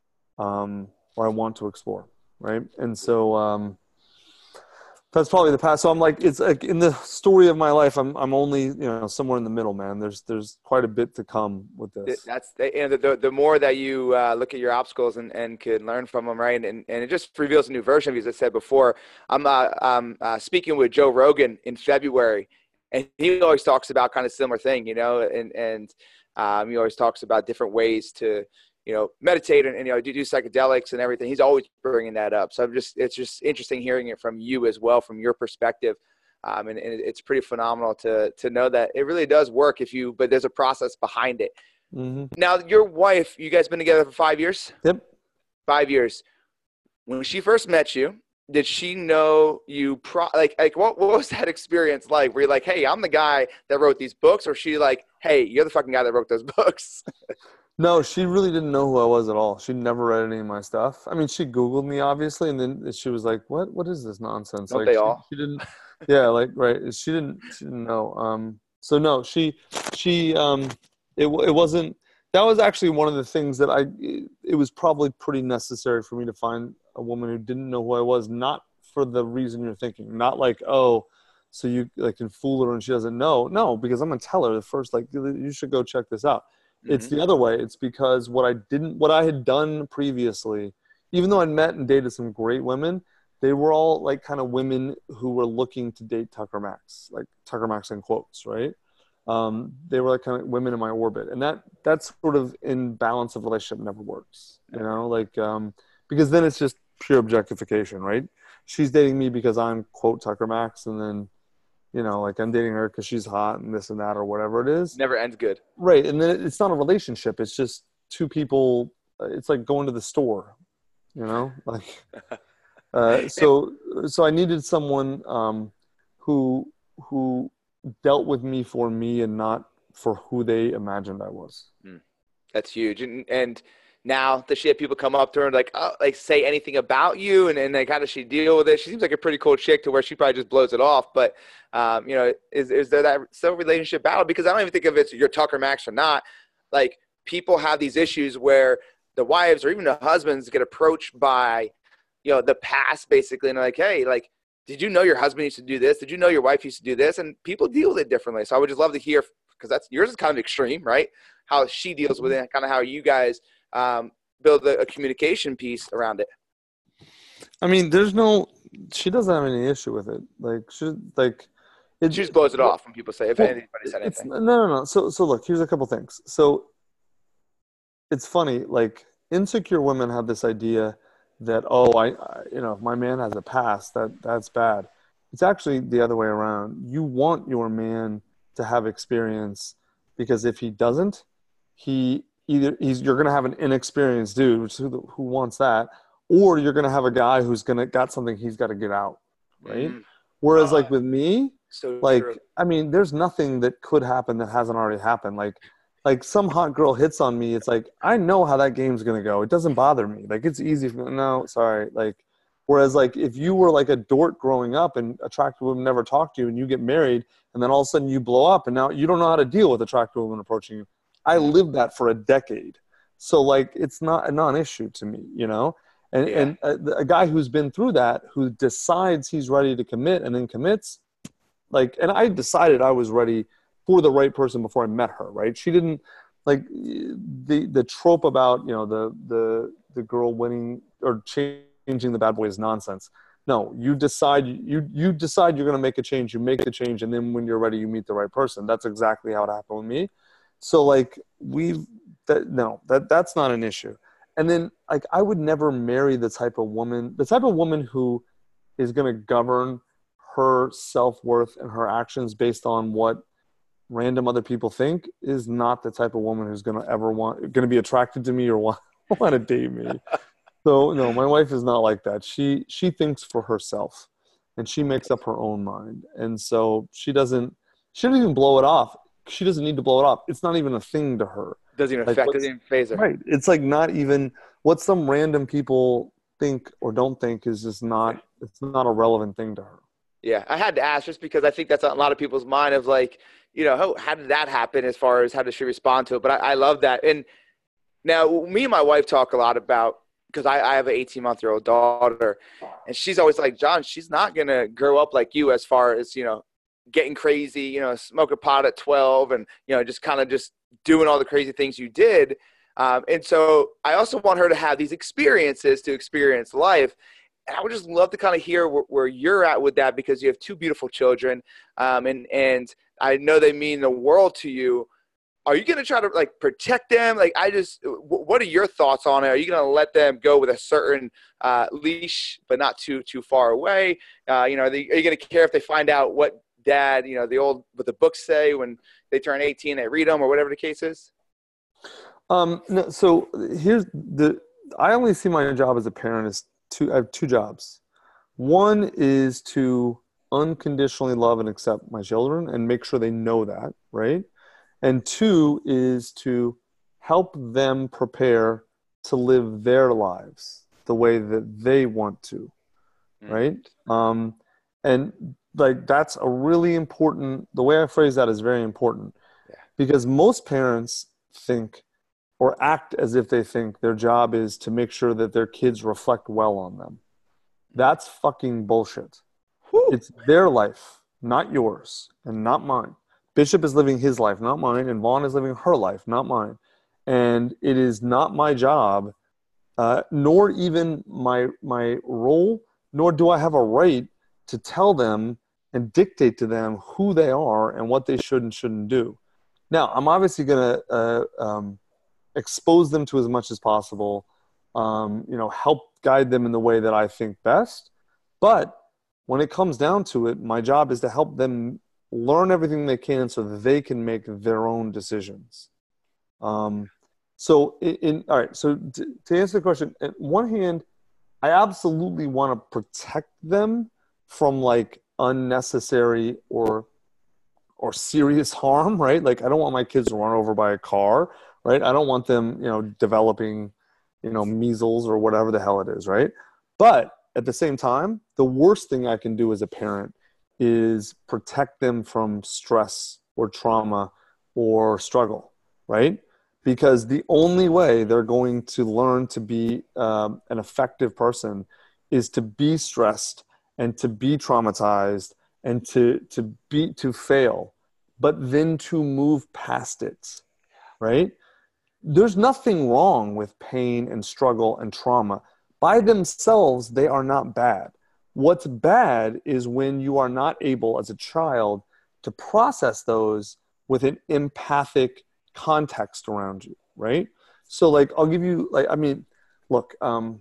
um, or I want to explore, right? And so um, that's probably the past. So I'm like, it's like in the story of my life, I'm I'm only you know somewhere in the middle, man. There's there's quite a bit to come with this. That's and the, the the more that you uh, look at your obstacles and, and can learn from them, right? And and it just reveals a new version of you, as I said before. I'm uh, um, uh, speaking with Joe Rogan in February, and he always talks about kind of similar thing, you know, and and um, he always talks about different ways to you know meditate and, and you know do, do psychedelics and everything. He's always bringing that up. So I'm just it's just interesting hearing it from you as well, from your perspective. Um, and, and it's pretty phenomenal to to know that it really does work if you, but there's a process behind it. Mm-hmm. Now, your wife, you guys been together for five years? Yep. Five years. When she first met you, did she know you, pro- like, like what, what was that experience like? Were you like, hey, I'm the guy that wrote these books? Or she like, hey, you're the fucking guy that wrote those books? No, she really didn't know who I was at all. She never read any of my stuff. I mean, she Googled me, obviously, and then she was like, what, what is this nonsense? Don't like, they she, all? She didn't, yeah, like, right. She didn't, she didn't know. Um, so no, she, she, um, it, it wasn't, that was actually one of the things that I, it, it was probably pretty necessary for me to find a woman who didn't know who I was, not for the reason you're thinking, not like, oh, so you like can fool her and she doesn't know. No, because I'm going to tell her the first, like, you should go check this out. Mm-hmm. It's the other way. It's because what I didn't, what I had done previously, even though I met and dated some great women, they were all like kind of women who were looking to date Tucker Max, like Tucker Max in quotes, right? Um, they were like kind of women in my orbit, and that that's sort of in balance of relationship never works, you know, like um, because then it's just pure objectification, right? She's dating me because I'm quote Tucker Max, and then you know, like I'm dating her because she's hot and this and that or whatever it is. Never ends good, right? And then it's not a relationship; it's just two people. It's like going to the store, you know, like. Uh, so, so I needed someone um, who who dealt with me for me and not for who they imagined I was. Mm. That's huge. And and now does she have people come up to her and like oh, like say anything about you, and and like how does she deal with it? She seems like a pretty cool chick to where she probably just blows it off. But um, you know, is is there that still relationship battle? Because I don't even think if it's your Tucker Max or not. Like people have these issues where the wives or even the husbands get approached by, you know, the past basically. And they're like, hey, like, did you know your husband used to do this? Did you know your wife used to do this? And people deal with it differently. So I would just love to hear, because that's yours is kind of extreme, right? How she deals with it, kind of how you guys um, build a, a communication piece around it. I mean, there's no, she doesn't have any issue with it. Like, she, like, it, she just blows it off when people say, if well, anybody said anything. No, no, no. So, so look, here's a couple things. So it's funny, like, insecure women have this idea that, oh, I, I, you know, if my man has a past, that that's bad. It's actually the other way around. You want your man to have experience, because if he doesn't, he either he's you're gonna have an inexperienced dude, which who who wants that, or you're gonna have a guy who's gonna got something he's got to get out, right? Mm. Whereas, uh, like with me, so like true. I mean, there's nothing that could happen that hasn't already happened. Like. Like some hot girl hits on me, it's like, I know how that game's going to go. It doesn't bother me. Like, it's easy for me. No, sorry. Like, whereas like if you were like a dork growing up and attractive women never talk to you and you get married and then all of a sudden you blow up and now you don't know how to deal with attractive women approaching you. I lived that for a decade. So like, it's not a non-issue to me, you know? And, yeah. and a, a guy who's been through that, who decides he's ready to commit and then commits, like, and I decided I was ready for the right person before I met her, right? She didn't like the the trope about, you know, the the the girl winning or changing the bad boy is nonsense. No, you decide you you decide you're going to make a change, you make the change, and then when you're ready, you meet the right person. That's exactly how it happened with me. So like we've that no that that's not an issue. And then like I would never marry the type of woman, the type of woman who is going to govern her self-worth and her actions based on what random other people think, is not the type of woman who's going to ever want, going to be attracted to me or want, want to date me. So no, my wife is not like that. She, she thinks for herself and she makes up her own mind. And so she doesn't, she doesn't even blow it off. She doesn't need to blow it off. It's not even a thing to her. Doesn't even like, affect, doesn't even phase her. Right. It's like not even what some random people think or don't think is just not, it's not a relevant thing to her. Yeah. I had to ask just because I think that's on a lot of people's mind of like, you know, how, how did that happen as far as how does she respond to it? But I, I love that. And now me and my wife talk a lot about, because I, I have an eighteen-month-year-old daughter, and she's always like, John, she's not going to grow up like you as far as, you know, getting crazy, you know, smoke a pot at twelve and, you know, just kind of just doing all the crazy things you did. Um, and so I also want her to have these experiences to experience life. And I would just love to kind of hear where, where you're at with that, because you have two beautiful children, um, and, and I know they mean the world to you. Are you going to try to like protect them? Like, I just, what are your thoughts on it? Are you going to let them go with a certain uh, leash, but not too, too far away? Uh, you know, are, they, are you going to care if they find out what dad, you know, the old, what the books say when they turn eighteen, they read them or whatever the case is? Um, no, so here's the, I only see my job as a parent as two, I have two jobs. One is to unconditionally love and accept my children and make sure they know that, right? And two is to help them prepare to live their lives the way that they want to, right? Mm-hmm. Um, and like, that's a really important, the way I phrase that is very important, yeah. Because most parents think or act as if they think their job is to make sure that their kids reflect well on them. That's fucking bullshit. Whew. It's their life, not yours and not mine. Bishop is living his life, not mine, and Vaughn is living her life, not mine. And it is not my job, uh, nor even my my role, nor do I have a right to tell them and dictate to them who they are and what they should and shouldn't do. Now, I'm obviously going to uh, um, expose them to as much as possible, um, you know, help guide them in the way that I think best. But when it comes down to it, my job is to help them learn everything they can so that they can make their own decisions. Um, so, in, in all right. So, to, to answer the question, on one hand, I absolutely want to protect them from like unnecessary or or serious harm, right? Like, I don't want my kids run over by a car, right? I don't want them, you know, developing, you know, measles or whatever the hell it is, right? But at the same time, the worst thing I can do as a parent is protect them from stress or trauma or struggle, right? because the only way they're going to learn to be um, an effective person is to be stressed and to be traumatized and to to be to fail, but then to move past it, right? There's nothing wrong with pain and struggle and trauma. By themselves, they are not bad. What's bad is when you are not able as a child to process those with an empathic context around you, right? So like, I'll give you like, I mean, look, um,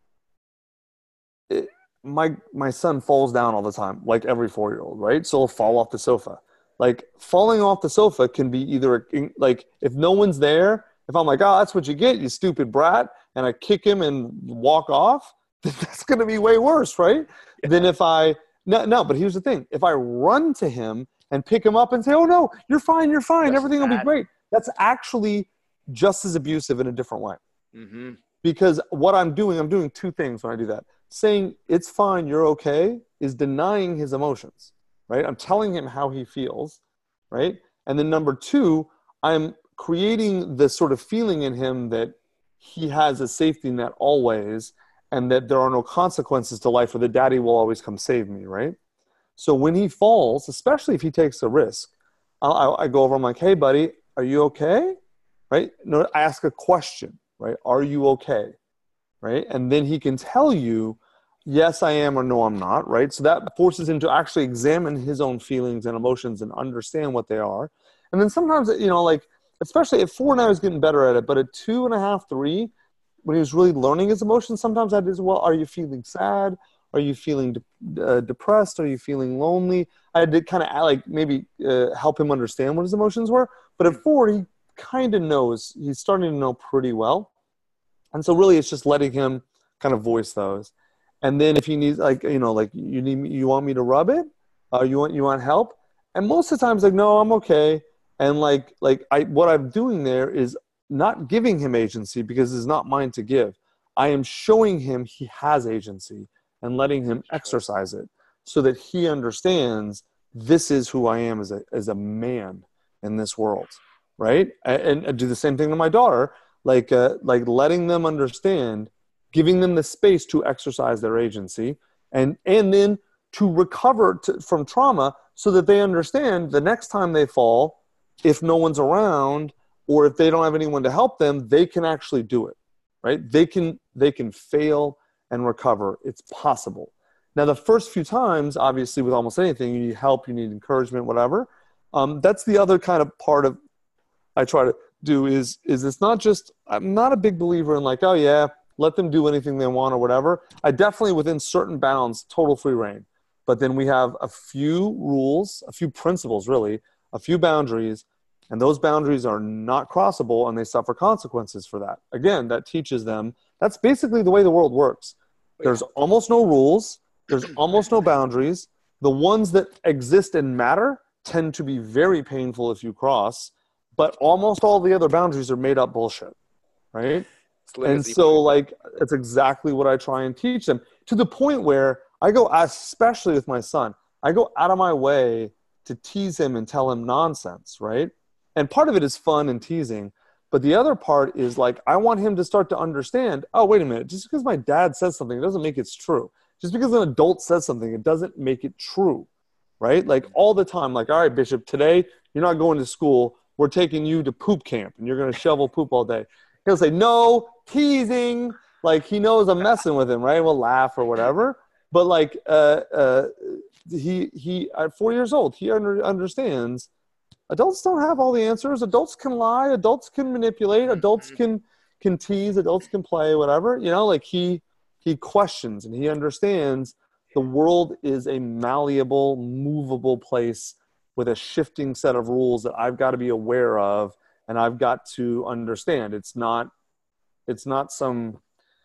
it, my, my son falls down all the time, like every four-year-old, right? So he'll fall off the sofa. Like falling off the sofa can be either like, if no one's there, if I'm like, oh, that's what you get, you stupid brat, and I kick him and walk off, that's going to be way worse, right? Yeah. Than if I, no, no, but here's the thing. If I run to him and pick him up and say, oh, no, you're fine, you're fine, just everything will be great. That's actually just as abusive in a different way. Mm-hmm. Because what I'm doing, I'm doing two things when I do that. Saying, it's fine, you're okay, is denying his emotions, right? I'm telling him how he feels, right? And then number two, I'm creating the sort of feeling in him that he has a safety net always and that there are no consequences to life or the daddy will always come save me, right? So when he falls, especially if he takes a risk, I, I go over, I'm like, hey, buddy, are you okay? Right? No, I ask a question, right? Are you okay? Right? And then he can tell you, yes, I am, or no, I'm not, right? So that forces him to actually examine his own feelings and emotions and understand what they are. And then sometimes, you know, like, especially at four now he's getting better at it, but at two and a half, three, when he was really learning his emotions, sometimes I did as well, are you feeling sad? Are you feeling de- uh, depressed? Are you feeling lonely? I had to kind of like maybe uh, help him understand what his emotions were. But at four, he kind of knows. He's starting to know pretty well. And so really it's just letting him kind of voice those. And then if he needs, like, you know, like you need me, you want me to rub it? Uh, you want you want help? And most of the times, like, no, I'm okay. And like like I what I'm doing there is not giving him agency because it's not mine to give. I am showing him he has agency and letting him exercise it so that he understands this is who I am as a as a man in this world, right? And I do the same thing to my daughter, like uh, like letting them understand, giving them the space to exercise their agency, and and then to recover to, from trauma so that they understand the next time they fall, if no one's around or if they don't have anyone to help them, they can actually do it, right? They can they can fail and recover. It's possible. Now, the first few times, obviously, with almost anything, you need help, you need encouragement, whatever. Um, that's the other kind of part of I try to do is is it's not just, I'm not a big believer in like, oh yeah, let them do anything they want or whatever. I definitely, within certain bounds, total free reign. But then we have a few rules, a few principles, really, a few boundaries, and those boundaries are not crossable and they suffer consequences for that. Again, that teaches them, that's basically the way the world works. There's almost no rules. There's almost no boundaries. The ones that exist and matter tend to be very painful if you cross, but almost all the other boundaries are made up bullshit, right? And so, like, that's exactly what I try and teach them, to the point where I go, especially with my son, I go out of my way to tease him and tell him nonsense, right? And part of it is fun and teasing, but the other part is like, I want him to start to understand, oh, wait a minute, just because my dad says something, it doesn't make it true. Just because an adult says something, it doesn't make it true, right? Like all the time, like, all right, Bishop, today you're not going to school. We're taking you to poop camp and you're going to shovel poop all day. He'll say, no, teasing. Like he knows I'm messing with him, right? We'll laugh or whatever. But like uh, uh, he, he at four years old, he under, understands adults don't have all the answers. Adults can lie. Adults can manipulate. Adults can can tease. Adults can play, whatever. You know, like he he questions and he understands the world is a malleable, movable place with a shifting set of rules that I've got to be aware of and I've got to understand. It's not it's not some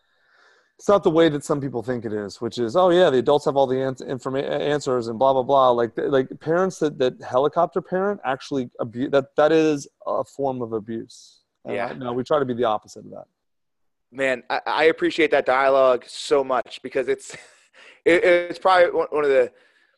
it's not the way that some people think it is, which is, oh yeah, the adults have all the an- informa- answers and blah, blah, blah. Like, like parents that, that helicopter parent actually abuse, that, that is a form of abuse. And yeah. I, no, we try to be the opposite of that. Man, I, I appreciate that dialogue so much because it's, it, it's probably one of the,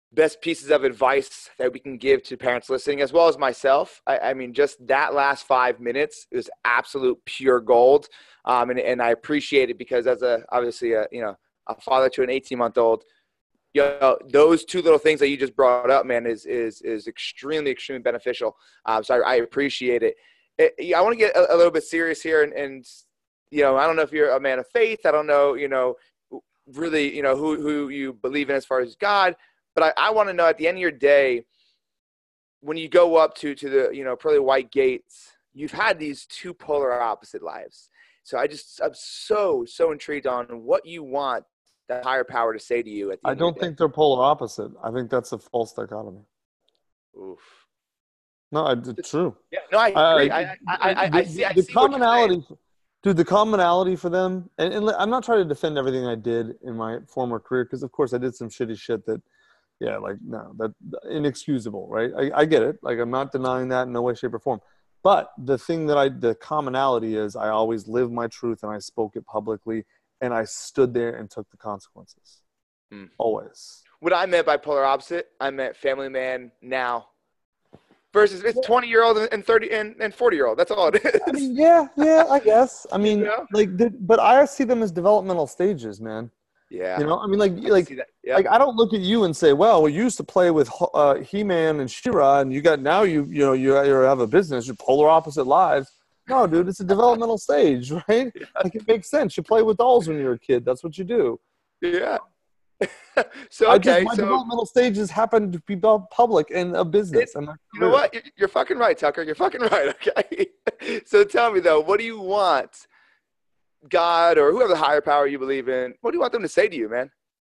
best pieces of advice that we can give to parents listening, as well as myself. I, I mean, just that last five minutes is absolute pure gold. Um, and, and I appreciate it because as a, obviously a, you know, a father to an eighteen month old, you know, those two little things that you just brought up, man, is, is, is extremely, extremely beneficial. Um, so I, I appreciate it. it. I want to get a, a little bit serious here and, and, you know, I don't know if you're a man of faith. I don't know, you know, really, you know, who, who you believe in as far as God. But I, I want to know at the end of your day, when you go up to, to the, you know, pearly white gates, you've had these two polar opposite lives. So I just, I'm so, so intrigued on what you want that higher power to say to you at the I end of your don't day. think they're polar opposite. I think that's a false dichotomy. Oof. No, I, it's true. Yeah, no, I agree. I, I, I, I, the, I see, I the see what you're saying. commonality, dude, the commonality for them, and, and I'm not trying to defend everything I did in my former career, because of course I did some shitty shit that, yeah, like, no, that inexcusable, right? I, I get it. Like, I'm not denying that in no way, shape, or form. But the thing that I, the commonality is I always lived my truth and I spoke it publicly and I stood there and took the consequences. Mm. Always. What I meant by polar opposite, I meant family man now versus it's twenty year old and thirty and, and forty year old. That's all it is. I mean, yeah, yeah, I guess. I mean, you know? like, the, but I see them as developmental stages, man. Yeah. You know, I mean, like, I like, yep. like, I don't look at you and say, well, we used to play with uh, He-Man and She-Ra, and you got now you, you know, you, you have a business. You're polar opposite lives. No, dude, it's a developmental stage, right? Yeah. Like, it makes sense. You play with dolls when you're a kid. That's what you do. Yeah. so I okay, just, my so, developmental stages happen to be public and a business. It, you know what? You're fucking right, Tucker. You're fucking right. Okay. So tell me though, what do you want God or whoever the higher power you believe in? What do you want them to say to you, man?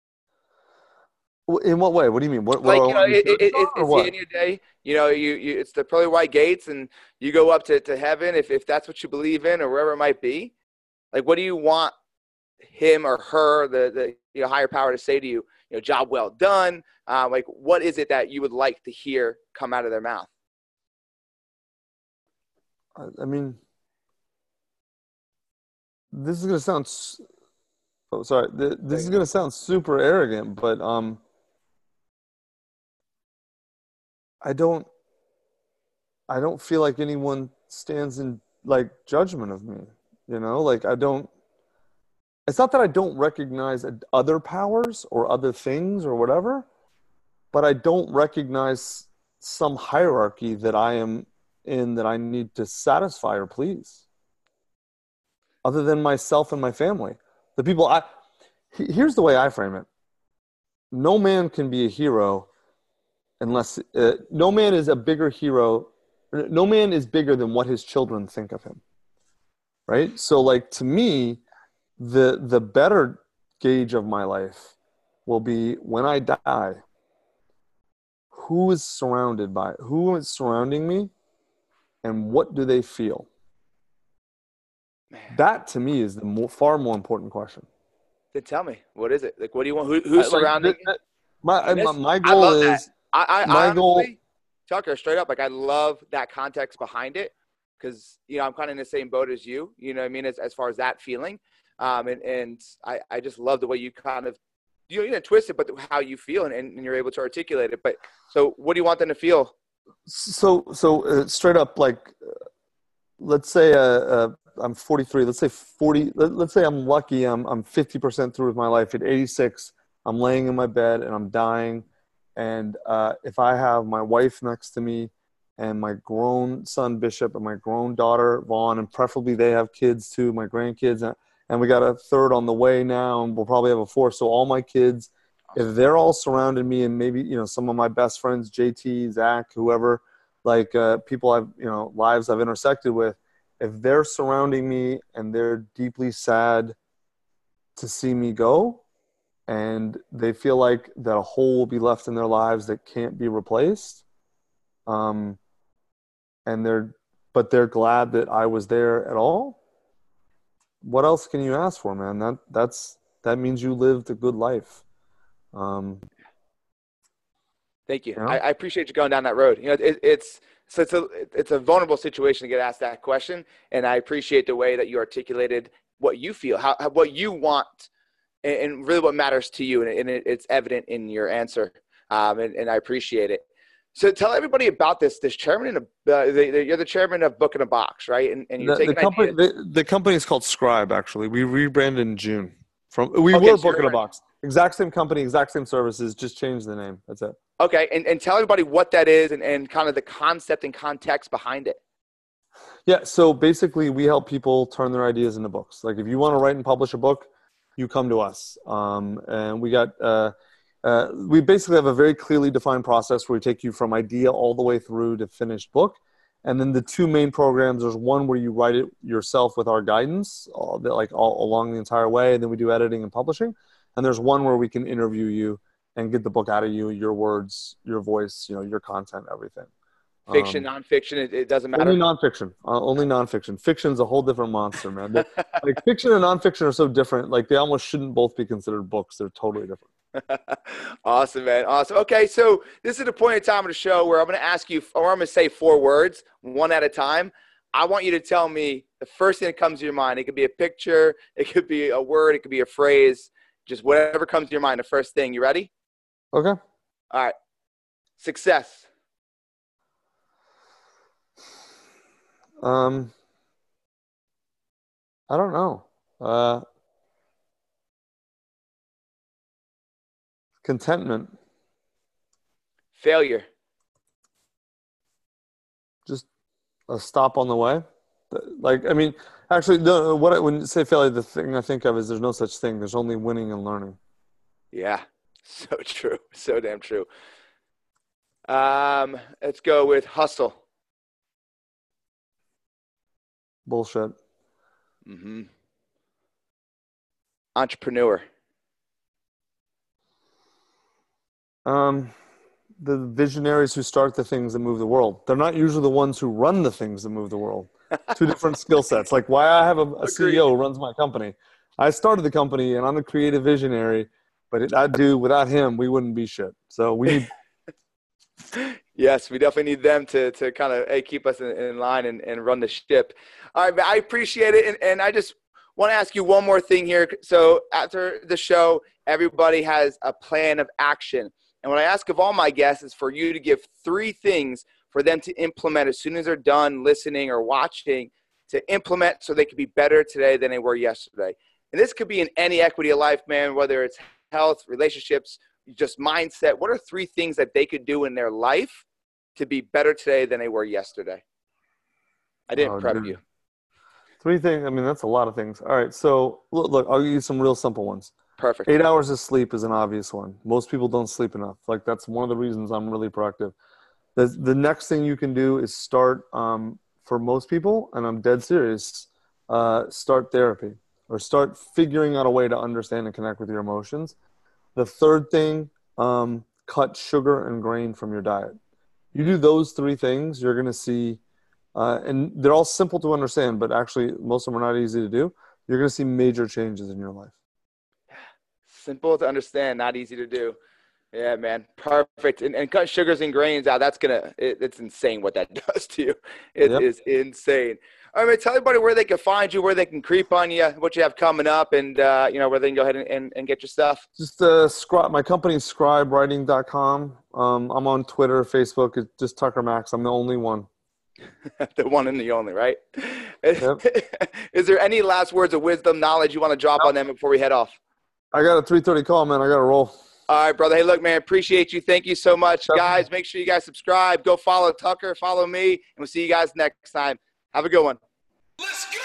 In what way? What do you mean? What, what like you know, it, it, it, it's the end of your day. You know, you, you it's the pearly white gates, and you go up to, to heaven if if that's what you believe in, or wherever it might be. Like, what do you want him or her, the the you know, higher power, to say to you? You know, job well done. Uh, like, what is it that you would like to hear come out of their mouth? I mean, this is gonna sound. Oh, sorry. This is gonna sound super arrogant, but um. I don't I don't feel like anyone stands in like judgment of me, you know, like I don't, it's not that I don't recognize other powers or other things or whatever, but I don't recognize some hierarchy that I am in that I need to satisfy or please other than myself and my family. The people I, here's the way I frame it. No man can be a hero unless uh, no man is a bigger hero. No man is bigger than what his children think of him. Right. So like, to me, the, the better gauge of my life will be when I die, who is surrounded by, who is surrounding me and what do they feel? Man. That to me is the more, far more important question. Then tell me, what is it? Like, what do you want? Who, who's I, surrounding like, you? My, my, my goal is, that. I, I, my I honestly, goal, Tucker, straight up, like, I love that context behind it because, you know, I'm kind of in the same boat as you, you know what I mean, as, as far as that feeling. Um, and and I, I just love the way you kind of, you know, you didn't twist it, but how you feel and, and you're able to articulate it. But so what do you want them to feel? So, so uh, straight up, like, uh, let's say uh, uh, I'm forty-three, let's say forty, let, let's say I'm lucky, I'm, I'm fifty percent through with my life. At eighty-six, I'm laying in my bed and I'm dying. And uh, if I have my wife next to me and my grown son, Bishop, and my grown daughter, Vaughn, and preferably they have kids too, my grandkids, and, and we got a third on the way now, and we'll probably have a fourth. So all my kids, if they're all surrounding me and maybe, you know, some of my best friends, J T, Zach, whoever, like uh, people I've, you know, lives I've intersected with, if they're surrounding me and they're deeply sad to see me go, and they feel like that a hole will be left in their lives that can't be replaced. Um, and they're, but they're glad that I was there at all. What else can you ask for, man? That that's, that means you lived a good life. Um, Thank you. you know? I, I appreciate you going down that road. You know, it, it's, so it's a, it's a vulnerable situation to get asked that question. And I appreciate the way that you articulated what you feel, how, what you want, and really what matters to you, and it's evident in your answer. um, and, and I appreciate it. So tell everybody about this. This chairman, in a, uh, the, the, you're the chairman of Book in a Box, right? And, and you're The, taking the company, ideas. the, the company is called Scribe. Actually, we rebranded in June. From we Okay, were so Book in a you're- Box, exact same company, exact same services, just changed the name. That's it. Okay, and, and tell everybody what that is and, and kind of the concept and context behind it. Yeah. So basically, we help people turn their ideas into books. Like if you want to write and publish a book, you come to us, um, and we got. Uh, Uh, we basically have a very clearly defined process where we take you from idea all the way through to finished book. And then the two main programs, there's one where you write it yourself with our guidance, all the, like all along the entire way. And then we do editing and publishing. And there's one where we can interview you and get the book out of you, your words, your voice, you know, your content, everything. Fiction, Um, nonfiction, it, it doesn't matter. Only nonfiction. Uh, only nonfiction. Fiction's a whole different monster, man. They, like fiction and nonfiction are so different. Like they almost shouldn't both be considered books. They're totally different. Awesome, man. Awesome. Okay, so this is the point in time of the show where I'm going to ask you, or I'm going to say four words, one at a time. I want you to tell me the first thing that comes to your mind. It could be a picture. It could be a word. It could be a phrase. Just whatever comes to your mind, the first thing. You ready? Okay. All right. Success. Um, I don't know. Uh, contentment. Failure. Just a stop on the way. Like, I mean, actually, no, what I, when you say failure, the thing I think of is there's no such thing. There's only winning and learning. Yeah, so true. So damn true. Um, let's go with hustle. Bullshit. Mm-hmm. Entrepreneur. Um, the visionaries who start the things that move the world. They're not usually the ones who run the things that move the world. Two different skill sets. Like why I have a, a C E O who runs my company. I started the company and I'm a creative visionary, but it, I do without him, we wouldn't be shit. So we need. Yes, we definitely need them to to kind of hey, keep us in, in line and, and run the ship. All right, I appreciate it. And, and I just want to ask you one more thing here. So after the show, everybody has a plan of action. And what I ask of all my guests is for you to give three things for them to implement as soon as they're done listening or watching, to implement so they can be better today than they were yesterday. And this could be in any equity of life, man, whether it's health, relationships, just mindset. What are three things that they could do in their life to be better today than they were yesterday? I didn't Oh, prep dude. you. Three things. I mean, that's a lot of things. All right. So look, look, I'll give you some real simple ones. Perfect. Eight hours of sleep is an obvious one. Most people don't sleep enough. Like that's one of the reasons I'm really productive. The, the next thing you can do is start, um, for most people, and I'm dead serious, uh, start therapy or start figuring out a way to understand and connect with your emotions. The third thing, um, cut sugar and grain from your diet. You do those three things, you're going to see, uh, and they're all simple to understand, but actually most of them are not easy to do. You're going to see major changes in your life. Simple to understand, not easy to do. Yeah, man. Perfect. And, and cut sugars and grains out. That's going to, it, it's insane what that does to you. It Yep. is insane. All right, tell everybody where they can find you, where they can creep on you, what you have coming up, and, uh, you know, where they can go ahead and, and, and get your stuff. Just uh, scribe. My company's scribe writing dot com. Um, I'm on Twitter, Facebook. It's just Tucker Max. I'm the only one. The one and the only, right? Yep. Is there any last words of wisdom, knowledge you want to drop on them before we head off? I got a three thirty call, man. I got to roll. All right, brother. Hey, look, man, appreciate you. Thank you so much. Yep. Guys, make sure you guys subscribe. Go follow Tucker. Follow me. And we'll see you guys next time. Have a good one. Let's go!